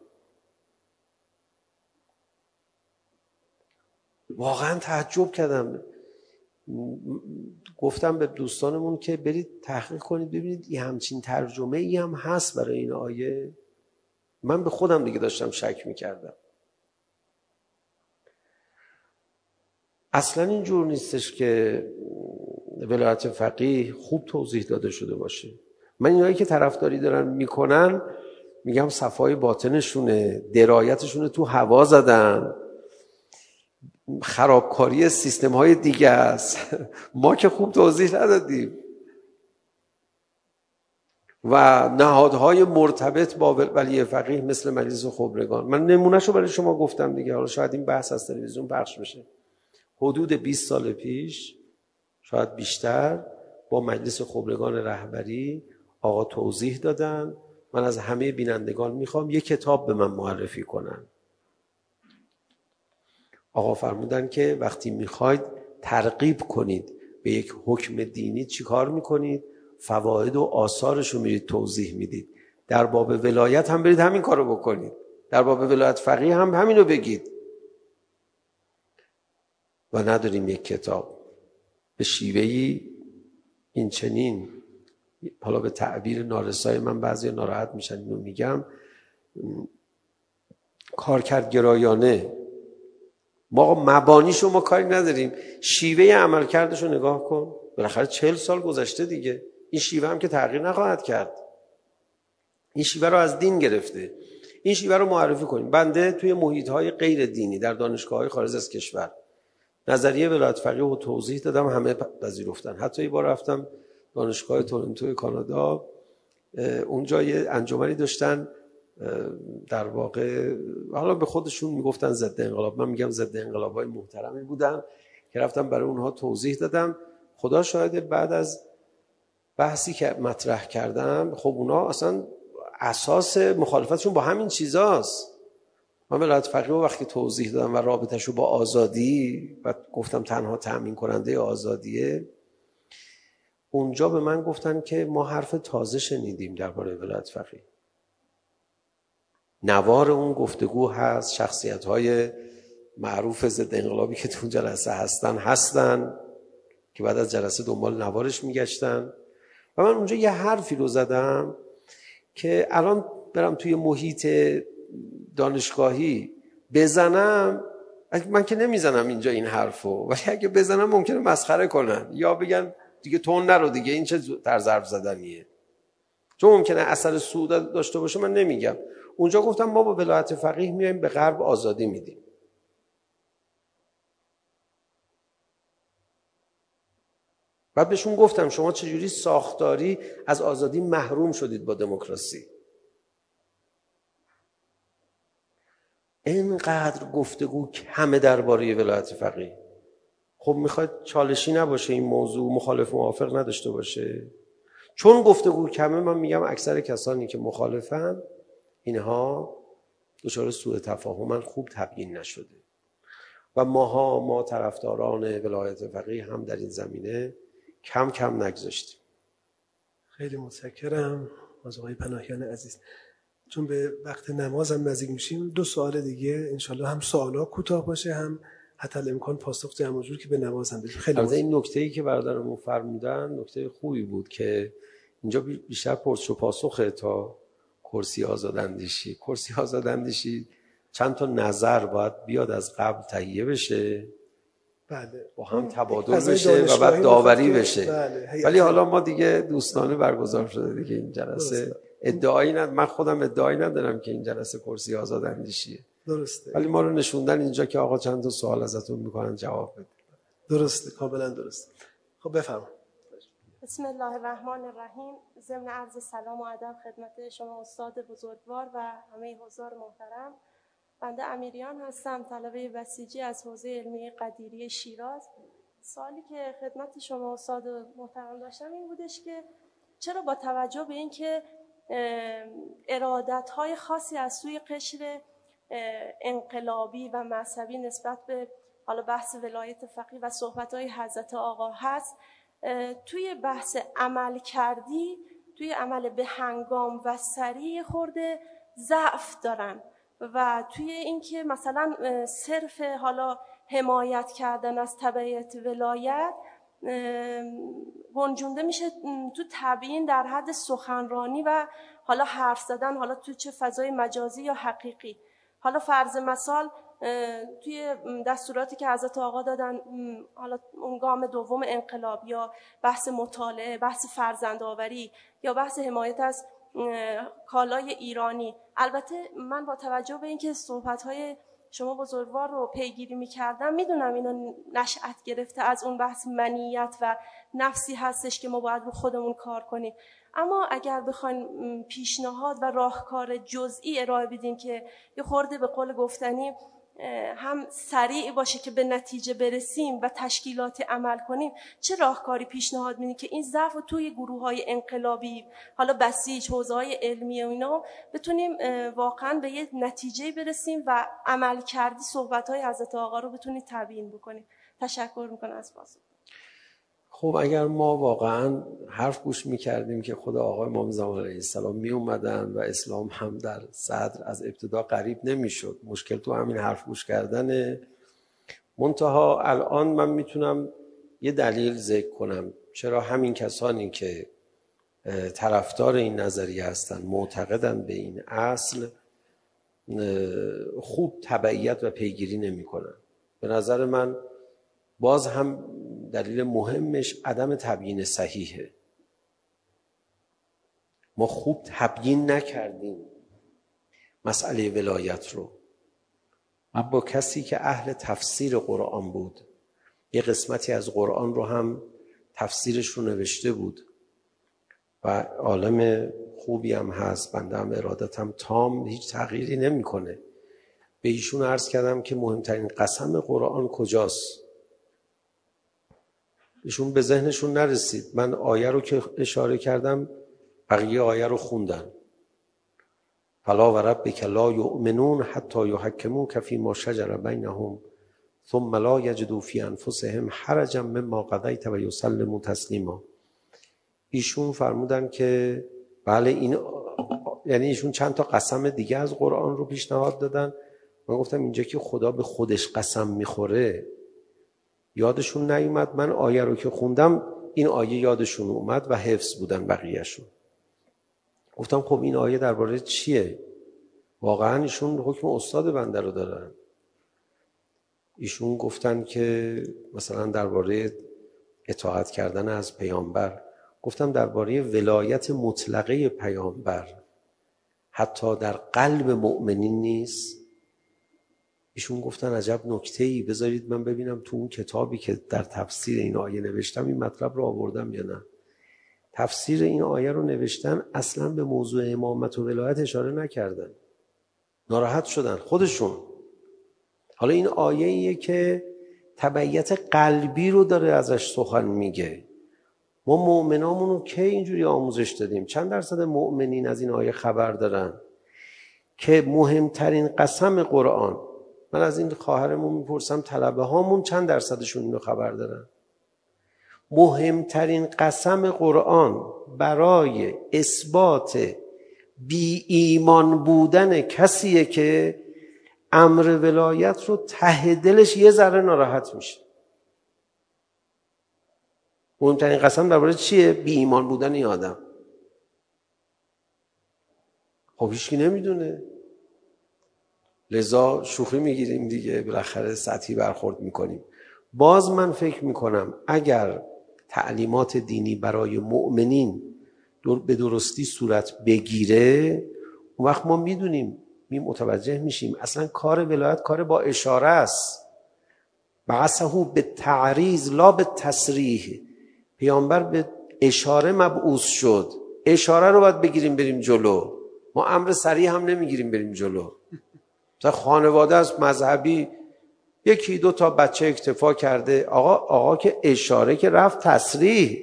واقعا تعجب کردم. گفتم به دوستانمون که برید تحقیق کنید ببینید این همچین ترجمه ای هم هست برای این آیه. من به خودم دیگه داشتم شک میکردم. اصلا اینجور نیستش که ولایت فقیه خوب توضیح داده شده باشه. من اینایی که طرفداری دارن میکنن میگم صفای باطنشونه، درایتشونه تو هوا زدن، خرابکاری سیستم های دیگه است. ما که خوب توضیح ندادیم و نهادهای مرتبط با ولی فقیه مثل مجلس خبرگان. من نمونهشو برای شما گفتم دیگه، حالا شاید این بحث از تلویزیون پخش بشه. حدود 20 سال پیش شاید بیشتر با مجلس خبرگان رهبری آقا توضیح دادن. من از همه بینندگان میخوام یک کتاب به من معرفی کنن. آقا فرمودن که وقتی میخواید ترغیب کنید به یک حکم دینی چی کار میکنید؟ فواید و آثارش رو میرید توضیح میدید. در باب ولایت هم برید همین کارو بکنید، در باب ولایت فقیه هم همینو بگید. و نداریم یک کتاب به شیوهی این چنین، حالا به تعبیر نارسای من بعضی ناراحت میشن اینو میگم، کارکردگرایانه. ما مبانیشو ما کاری نداریم، شیوه عملکردشو نگاه کن. بالاخره 40 سال گذشته دیگه، این شیوه هم که تغییر نخواهد کرد. این شیوه رو از دین گرفته. این شیوه رو معرفی کنیم. بنده توی محیط‌های غیر دینی در دانشگاه‌های خارج از کشور نظریه ولایت فقیه رو توضیح دادم، همه پذیرفتن. حتی یه بار رفتم دانشگاه تورنتو کانادا، اونجا یه انجمنی داشتن، در واقع حالا به خودشون میگفتن ضد انقلاب، من میگم ضد انقلاب‌های محترمی بودن که رفتم برای اونها توضیح دادم. خدا شاهد بعد از بحثی که مطرح کردم، خب اونا اصلا اساس مخالفتشون با همین چیزاست. من ولایت فقیه وقتی توضیح دادم و رابطه‌شو با آزادی و گفتم تنها تأمین کننده آزادیه، اونجا به من گفتن که ما حرف تازه شنیدیم درباره ولایت فقیه. نوار اون گفتگو هست، شخصیت‌های معروف ضد انقلابی که تو جلسه هستن که بعد از جلسه دنبال نوارش میگشتن و من اونجا یه حرفی رو زدم که الان برم توی محیط دانشگاهی بزنم، من که نمیزنم اینجا این حرفو، ولی اگه بزنم ممکنه مسخره کنن یا بگن دیگه تون نرو دیگه، این چه طرز حرف زدنیه، چون ممکنه اثر سوء داشته باشه. من نمیگم. اونجا گفتم ما با ولایت فقیه میایم به غرب آزادی میدیم. بعد بهشون گفتم شما چجوری ساختاری از آزادی محروم شدید با دموکراسی. اینقدر گفتگو کمه درباره ولایت فقیه. خب میخواید چالشی نباشه این موضوع، مخالف موافق نداشته باشه. چون گفتگو کمه من میگم اکثر کسانی که مخالفن اینها دچار سوء تفاهمن، خوب تبیین نشده و ما طرفداران ولایت فقیه هم در این زمینه کم کم نگذاشتیم.
خیلی متشکرم از آقای پناهیان عزیز. چون به وقت نماز هم نزدیک میشیم، 2 سوال دیگه انشالله، هم سوالا کوتاه باشه هم حتی الامکان پاسخ جمع جور که به نماز هم بریم. خیلی
این نکته‌ای که برادرمون فرمودن نکته خوبی بود که اینجا بیشتر پرس و پاسخه تا کرسی آزاداندیشی. کرسی آزاداندیشی چند تا نظر باید بیاد از قبل تهیه بشه،
بله،
با هم تبادل بشه و بعد داوری بشه.
بله.
ولی حالا ما دیگه دوستانه برگزار شده دیگه این جلسه. ادعایی ندارم، من خودم ادعایی ندارم که این جلسه کرسی آزاداندیشیه.
درسته.
ولی ما رو نشوندن اینجا که آقا چند تا سوال ازتون میکنن جواب بدید.
درسته، کاملا درسته. خب بفرمایید.
بسم الله الرحمن الرحیم. ضمن عرض سلام و ادب خدمت شما استاد بزرگوار و همه حضار محترم. بنده امیریان هستم، طالبه بسیجی از حوزه علمی قدیری شیراز. سوالی که خدمت شما استاد محترم داشتم این بودش که چرا با توجه به اینکه ارادت‌های خاصی از سوی قشر انقلابی و مذهبی نسبت به حالا بحث ولایت فقیه و صحبت‌های حضرت آقا هست، توی بحث عمل کردی، توی عمل به هنگام و سریع خورده ضعف دارن و توی اینکه مثلا صرف حالا حمایت کردن از تبعیت ولایت
گنجونده میشه تو تبیین در حد سخنرانی و حالا حرف زدن، حالا تو چه فضای مجازی یا حقیقی. حالا فرض مثال توی دستوراتی که حضرت آقا دادن، حالا اون گام دوم انقلاب یا بحث مطالعه، بحث فرزندآوری یا بحث حمایت از کالای ایرانی. البته من با توجه به اینکه صحبت‌های شما بزرگوار رو پیگیری می‌کردم، میدونم اینا نشأت گرفته از اون بحث منیت و نفسی هستش که ما باید رو خودمون کار کنیم. اما اگر بخوایم پیشنهاد و راهکار جزئی ارائه بدیم که یه خورده به قول گفتنی هم سریع باشه که به نتیجه برسیم و تشکیلات عمل کنیم، چه راهکاری پیشنهاد میدین که این ضعف رو توی گروه‌های انقلابی، حالا بسیج، حوزه‌های علمی و اینا، بتونیم واقعا به یه نتیجه برسیم و عمل کردی صحبت‌های حضرت آقا رو بتونید تبیین بکنیم؟ تشکر میکنم از پاسخ.
خب اگر ما واقعا حرف گوش میکردیم که خود آقای امام زمان علیه السلام می اومدن و اسلام هم در صدر از ابتدا قریب نمیشد، مشکل تو همین حرف گوش کردنه. منتها الان من میتونم یه دلیل ذکر کنم چرا همین کسانی که طرفدار این نظریه هستن، معتقدن به این اصل، خوب تبعیت و پیگیری نمی کنن. به نظر من باز هم دلیل مهمش عدم تبیین صحیحه. ما خوب تبیین نکردیم مسئله ولایت رو. من با کسی که اهل تفسیر قرآن بود، یه قسمتی از قرآن رو هم تفسیرش رو نوشته بود و عالم خوبی هم هست، بنده هم ارادتم تام، هیچ تغییری نمی کنه. به ایشون عرض کردم که مهمترین قسم قرآن کجاست؟ ایشون به ذهنشون نرسید. من آیه رو که اشاره کردم بقیه آیه رو خوندن. فلا و ربک لا یؤمنون حتی یحکموک فیما شجر بینهم ثم لا یجدوا فی انفسهم حرجا مما قضیت و یسلموا تسلیما. ایشون فرمودن که بله این، یعنی ایشون چند تا قسم دیگه از قرآن رو پیشنهاد دادن. من گفتم اینجا که خدا به خودش قسم میخوره یادشون نیومد. من آیه رو که خوندم این آیه یادشون اومد و حفظ بودن بقیهشون. گفتم خب این آیه درباره چیه؟ واقعا ایشون حکم استاد بنده رو دارن. ایشون گفتن که مثلا درباره اطاعت کردن از پیامبر. گفتم درباره ولایت مطلقه پیامبر حتی در قلب مؤمنین نیست. ایشون گفتن عجب نکته‌ای، بذارید من ببینم تو اون کتابی که در تفسیر این آیه نوشتم این مطلب رو آوردم یا نه. تفسیر این آیه رو نوشتن، اصلا به موضوع امامت و ولایت اشاره نکردن. ناراحت شدن خودشون. حالا این آیه‌ایه که تبعیت قلبی رو داره ازش سخن میگه. ما مؤمنامون رو که اینجوری آموزش دادیم؟ چند درصد مؤمنین از این آیه خبر دارن که مهمترین قسم قرآن، من از این خواهرمون میپرسم طلبه هامون چند درصدشون اینو خبر دارن؟ مهمترین قسم قرآن برای اثبات بی ایمان بودن کسیه که امر ولایت رو ته دلش یه ذره ناراحت میشه. مهمترین قسم درباره چیه؟ بی ایمان بودن این آدم. خب هیچکی نمیدونه، لذا شوخی میگیریم دیگه، بالاخره سطحی برخورد میکنیم. باز من فکر میکنم اگر تعلیمات دینی برای مؤمنین به درستی صورت بگیره، اون وقت ما میدونیم، متوجه میشیم اصلا کار ولایت کار با اشاره است. بعثه به تعریض لا به تصریح. پیامبر به اشاره مبعوث شد. اشاره رو باید بگیریم بریم جلو. ما امر سریع هم نمیگیریم بریم جلو. مثلا خانواده از مذهبی یکی دو تا بچه اکتفا کرده، آقا که اشاره که رفت تصریح.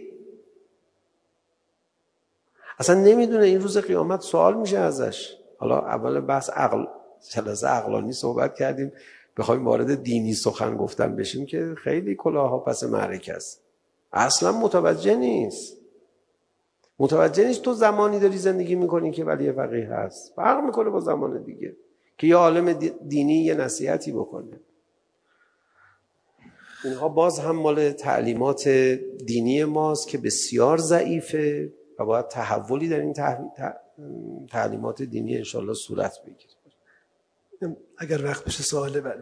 اصلا نمیدونه این روز قیامت سوال میشه ازش. حالا اول بحث جلسه عقلانی صحبت کردیم، بخوایم وارد دینی سخن گفتن بشیم که خیلی کلاها پس معرکه است. اصلا متوجه نیست تو زمانی داری زندگی میکنی که ولی فقیه هست، فرق میکنه با زمان دیگه که یه عالم دینی یه نصیحتی بکنه. اینها باز هم مال تعلیمات دینی ماست که بسیار ضعیفه و باید تحولی در این تعلیمات دینی انشالله صورت بگیره.
اگر وقت بشه سواله بله.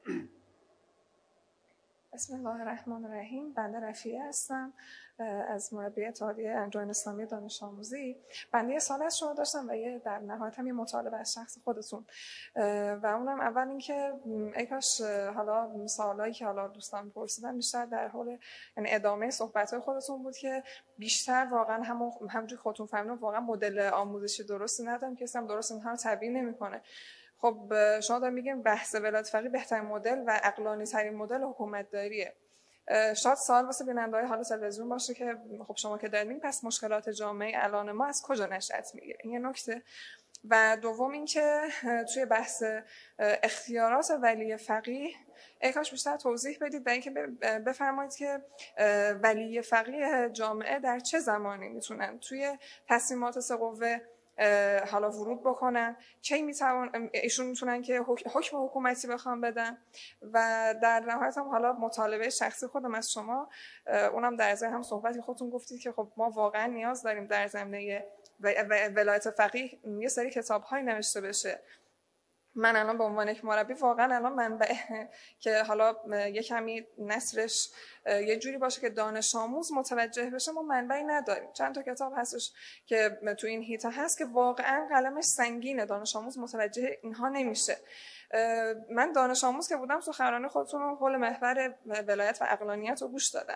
بسم الله الرحمن الرحیم. بنده رفیعه هستم از مربی اتحادیه انجمن اسلامی دانش آموزی. بنده یه سوال از شما داشتم و یه در نهایت هم یه مطالبه از شخص خودتون و اونم اول اینکه ای کاش حالا سوالایی که حالا دوستان پرسیدن بیشتر در حال یعنی ادامه صحبت‌های خودتون بود که بیشتر واقعا همونجوری خودتون فهمیدن واقعا مدل آموزشی درستی نداریم که هم درست اینها رو تبیین نمی‌کنه. خب شما دارین میگین بحث ولایت فقیه بهترین مدل و عقلانی ترین مدل حکومت داریه. شاید سوال واسه بیننده‌های حالا تلویزیون باشه که خب شما که دارین میگین پس مشکلات جامعه الان ما از کجا نشأت میگیره؟ این یه نکته. و دوم اینکه توی بحث اختیارات ولی فقیه کاش بیشتر توضیح بدید و اینکه بفرمایید که ولی فقیه جامعه در چه زمانی میتونن توی تصمیمات سه قوه حالا ورود بکنن، کی ایشون میتونن که حکم حکومتی بخوام بدن و در نهایت هم حالا مطالبه شخصی خودم از شما اونم در ازای هم صحبتی خودتون گفتید که خب ما واقعا نیاز داریم در زمینه ولایت فقیه یه سری کتاب‌های نوشته بشه. من الان به عنوان یک مربی واقعا الان منبع که حالا یه کمی نثرش یه جوری باشه که دانش آموز متوجه بشه ما منبعی نداریم. چند تا کتاب هستش که تو این حیطه هست که واقعا قلمش سنگینه، دانش آموز متوجه اینها نمیشه. من دانش آموز که بودم سخنرانی خودتون رو حول محور ولایت و عقلانیت رو گوش دادم.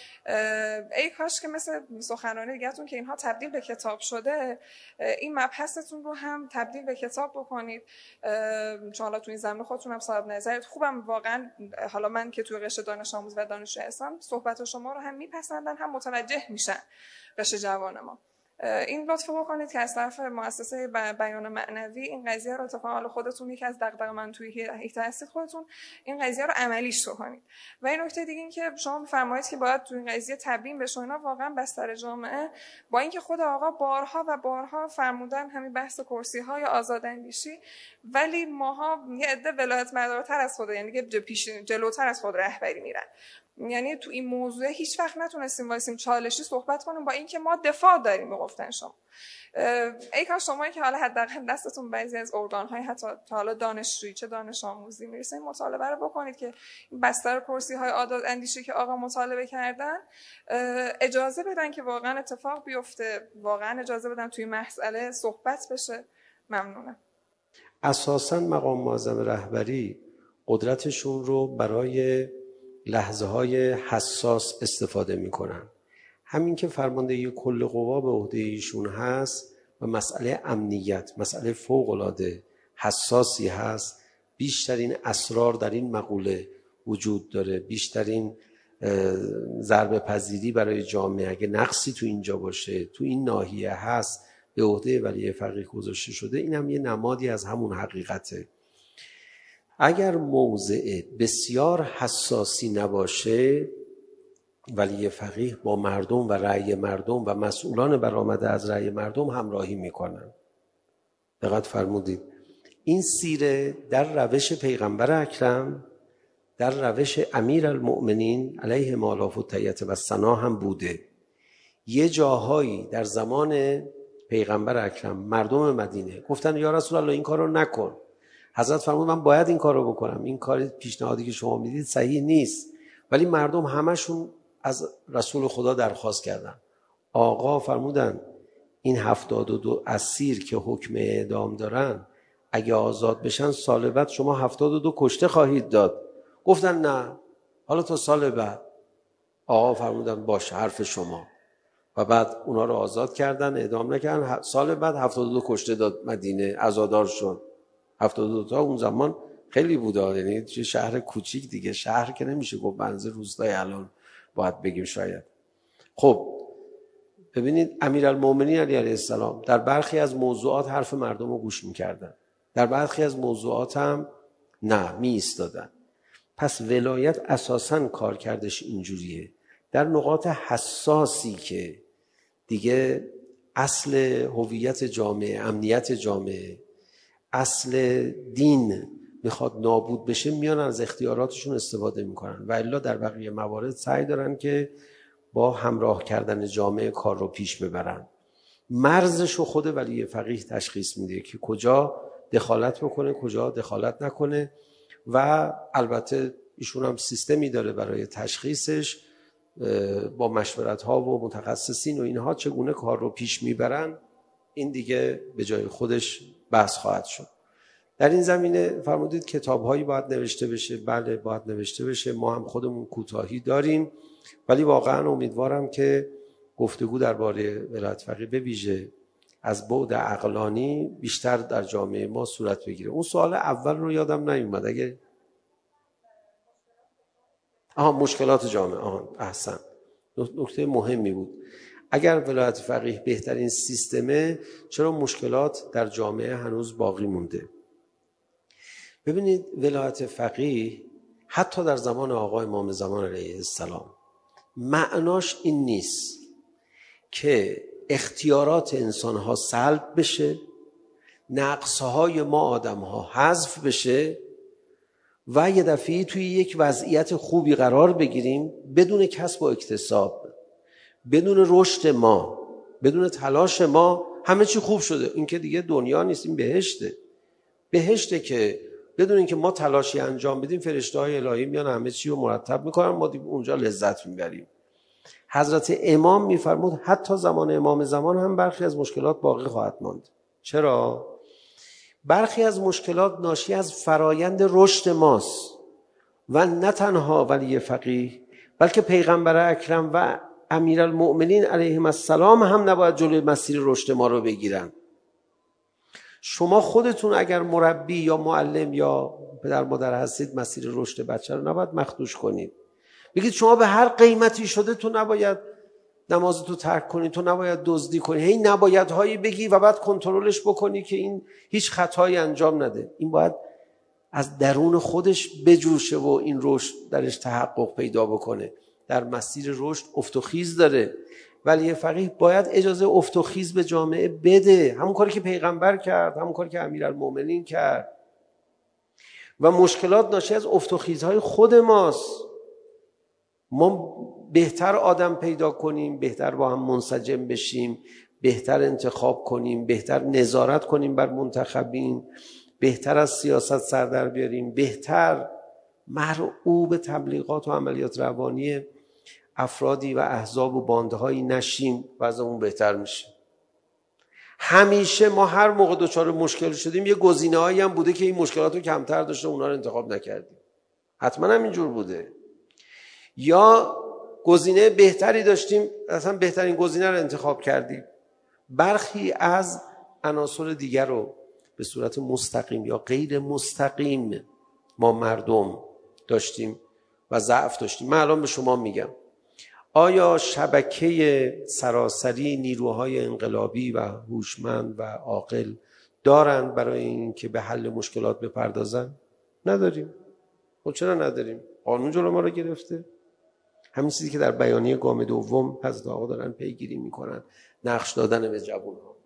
ای کاش که مثل سخنرانی دیگه‌تون که اینها تبدیل به کتاب شده این مبحثتون رو هم تبدیل به کتاب بکنید، چون حالا تو این زمینه خودتون هم صاحب نظرت خوبم. واقعا حالا من که توی قشر دانش آموز و دانشجو هستم صحبت شما رو هم میپسندن هم متوجه میشن قشر جوان ما. این لطف بکنید که از طرف مؤسسه بیان معنوی این قضیه رو اتفاقا خودتون یکی از دغدغه من توی حیطه هستید خودتون این قضیه رو عملیش کنید. و این نکته دیگه این که شما می‌فرمایید که باید تو این قضیه تبیین بشه اینا واقعا بستر جامعه با اینکه خود آقا بارها و بارها فرمودن همین بحث کرسی‌های آزاداندیشی، ولی ماها یه عده ولایت مدارتر از خود یعنی جلوتر از خود رهبری میرن. یعنی تو این موضوع هیچ وقت نتونستیم وایسیم چالشی صحبت کنیم با اینکه ما دفاع داریم به گفتن شما. ای کاش شما که حالا حداقل دستتون بعضی از ارگان‌های حتی تا حالا دانشجویی چه دانش آموزی میرسه این مطالبه رو بکنید که این بستر کرسی‌های اندیشه که آقا مطالبه کردن اجازه بدن که واقعا اتفاق بیفته، واقعا اجازه بدن توی مسئله صحبت بشه. ممنونم.
اساساً مقام معظم رهبری قدرتشون رو برای لحظه‌های حساس استفاده می‌کنن. همین که فرماندهی کل قوا به عهده ایشون هست و مسئله امنیت مسئله فوق‌العاده حساسی هست، بیشترین اسرار در این مقوله وجود داره، بیشترین ضربه پذیری برای جامعه اگه نقصی تو اینجا باشه تو این ناحیه هست به عهده ولی فقیه گذاشته شده. این هم یه نمادی از همون حقیقته. اگر موضع بسیار حساسی نباشه ولی فقیه با مردم و رأی مردم و مسئولان برآمده از رأی مردم همراهی میکنن. دقت فرمودید این سیره در روش پیغمبر اکرم در روش امیرالمؤمنین علیه آلاف التحیة و ثنا هم بوده. یه جاهایی در زمان پیغمبر اکرم مردم مدینه گفتن یا رسول الله این کارو نکن. حضرت فرمود من باید این کارو بکنم، این کار پیشنهادی که شما میدید صحیح نیست، ولی مردم همشون از رسول خدا درخواست کردن. آقا فرمودن این 72 اسیر که حکم اعدام دارن اگه آزاد بشن سال بعد شما 72 کشته خواهید داد. گفتن نه حالا تا سال بعد. آقا فرمودن باشه حرف شما، و بعد اونا رو آزاد کردن، اعدام نکردن. سال بعد 72 کشته داد مدینه، عزادار شد. 72 تا اون زمان خیلی بوده، یعنی شهر کوچیک دیگه، شهر که نمیشه گفت بنز روستای الان باید بگیم شاید. خب ببینید امیرالمؤمنین علیه السلام در برخی از موضوعات حرف مردم رو گوش میکردن، در برخی از موضوعات هم نه می ایستادن. پس ولایت اساساً کار کردش اینجوریه. در نقاط حساسی که دیگه اصل هویت جامعه، امنیت جامعه، اصل دین میخواد نابود بشه میان از اختیاراتشون استفاده میکنن و الا در بقیه موارد سعی دارن که با همراه کردن جامعه کار رو پیش ببرن. مرزشو خود ولی فقیه تشخیص میده که کجا دخالت بکنه کجا دخالت نکنه و البته ایشون هم سیستمی داره برای تشخیصش، با مشورت ها و متخصصین و اینها چگونه کار رو پیش میبرن این دیگه به جای خودش بحث خواهد شد. در این زمینه فرمودید کتاب‌هایی باید نوشته بشه. بله باید نوشته بشه، ما هم خودمون کوتاهی داریم، ولی واقعا امیدوارم که گفتگو درباره ولایت فقیه به ویژه از بعد عقلانی بیشتر در جامعه ما صورت بگیره. اون سوال اول رو یادم نیومد. اگه مشکلات جامعه، احسن، نکته مهمی بود. اگر ولایت فقیه بهترین سیستمه، چرا مشکلات در جامعه هنوز باقی مونده؟ ببینید ولایت فقیه حتی در زمان آقا امام زمان علیه السلام معناش این نیست که اختیارات انسانها سلب بشه، نقصهای ما آدمها حذف بشه و یه دفعه توی یک وضعیت خوبی قرار بگیریم بدون کسب و اکتساب، بدون رشد ما، بدون تلاش ما همه چی خوب شده. این که دیگه دنیا نیست، این بهشته که بدون اینکه ما تلاشی انجام بدیم فرشته‌های الهی میان همه چی رو مرتب میکنن، ما اونجا لذت میبریم. حضرت امام میفرمود حتی زمان امام زمان هم برخی از مشکلات باقی خواهد ماند. چرا؟ برخی از مشکلات ناشی از فرایند رشد ماست و نه تنها ولی فقیه بلکه پیغمبر اکرم و امیرالمؤمنین علیهم السلام هم نباید جلوی مسیر رشد ما رو بگیرن. شما خودتون اگر مربی یا معلم یا پدر مادر هستید مسیر رشد بچه رو نباید مخدوش کنید. بگید شما به هر قیمتی شده تو نباید نمازتو ترک کنی، تو نباید دزدی کنی، هی نباید هایی بگی و بعد کنترلش بکنی که این هیچ خطایی انجام نده. این باید از درون خودش بجوشه و این رشد درش تحقق پیدا بکنه. در مسیر رشد افت و خیز داره، ولی فقیه باید اجازه افت و خیز به جامعه بده. همون کاری که پیغمبر کرد، همون کاری که امیرالمؤمنین کرد. و مشکلات ناشی از افت و خیزهای خود ماست. ما بهتر آدم پیدا کنیم، بهتر با هم منسجم بشیم، بهتر انتخاب کنیم، بهتر نظارت کنیم بر منتخبین، بهتر از سیاست سر در بیاریم، بهتر مرعوب تبلیغات و عملیات روانی افرادی و احزاب و باندهایی نشیم و از اون بهتر میشه. همیشه ما هر موقع دچار مشکل شدیم یه گزینه‌هایی هم بوده که این مشکلات رو کمتر داشته، اونا رو انتخاب نکردیم. حتما هم اینجور بوده. یا گزینه بهتری داشتیم، اصلا بهترین گزینه رو انتخاب کردیم. برخی از عناصر دیگر رو به صورت مستقیم یا غیر مستقیم ما مردم داشتیم و ضعف داشتیم. من الان به شما میگم آیا شبکه سراسری نیروهای انقلابی و هوشمند و عاقل دارند برای اینکه به حل مشکلات بپردازن؟ نداریم. خب چرا نداریم؟ قانون جلو ما رو گرفته. همین چیزی که در بیانیه گام دوم حضرت آقا دارن پیگیری میکنن، نقش دادن به جوان‌ها.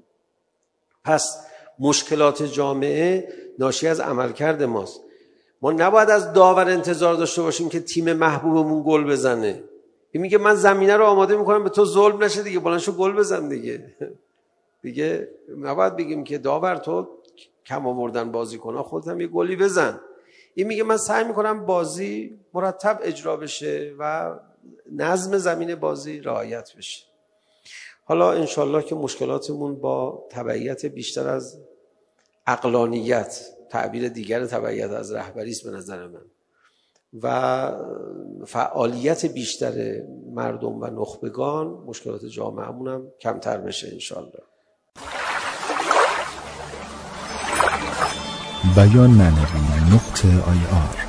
پس مشکلات جامعه ناشی از عملکرد ماست. ما نباید از داور انتظار داشته باشیم که تیم محبوبمون گل بزنه. این میگه من زمینه رو آماده میکنم به تو ظلم نشه دیگه، بلند شو گل بزن دیگه. دیگه نباید بگیم که داور تو کم آوردن بازیکن‌ها، خودت هم یه گلی بزن. این میگه من سعی میکنم بازی مرتب اجرا بشه و نظم زمین بازی رعایت بشه. حالا انشالله که مشکلاتمون با تبعیت بیشتر از عقلانیت، تعبیر دیگر تبعیت از رهبری است به نظر من، و فعالیت بیشتر مردم و نخبگان، مشکلات جامعه‌مون هم کمتر بشه انشالله.
بیان معنوی .ir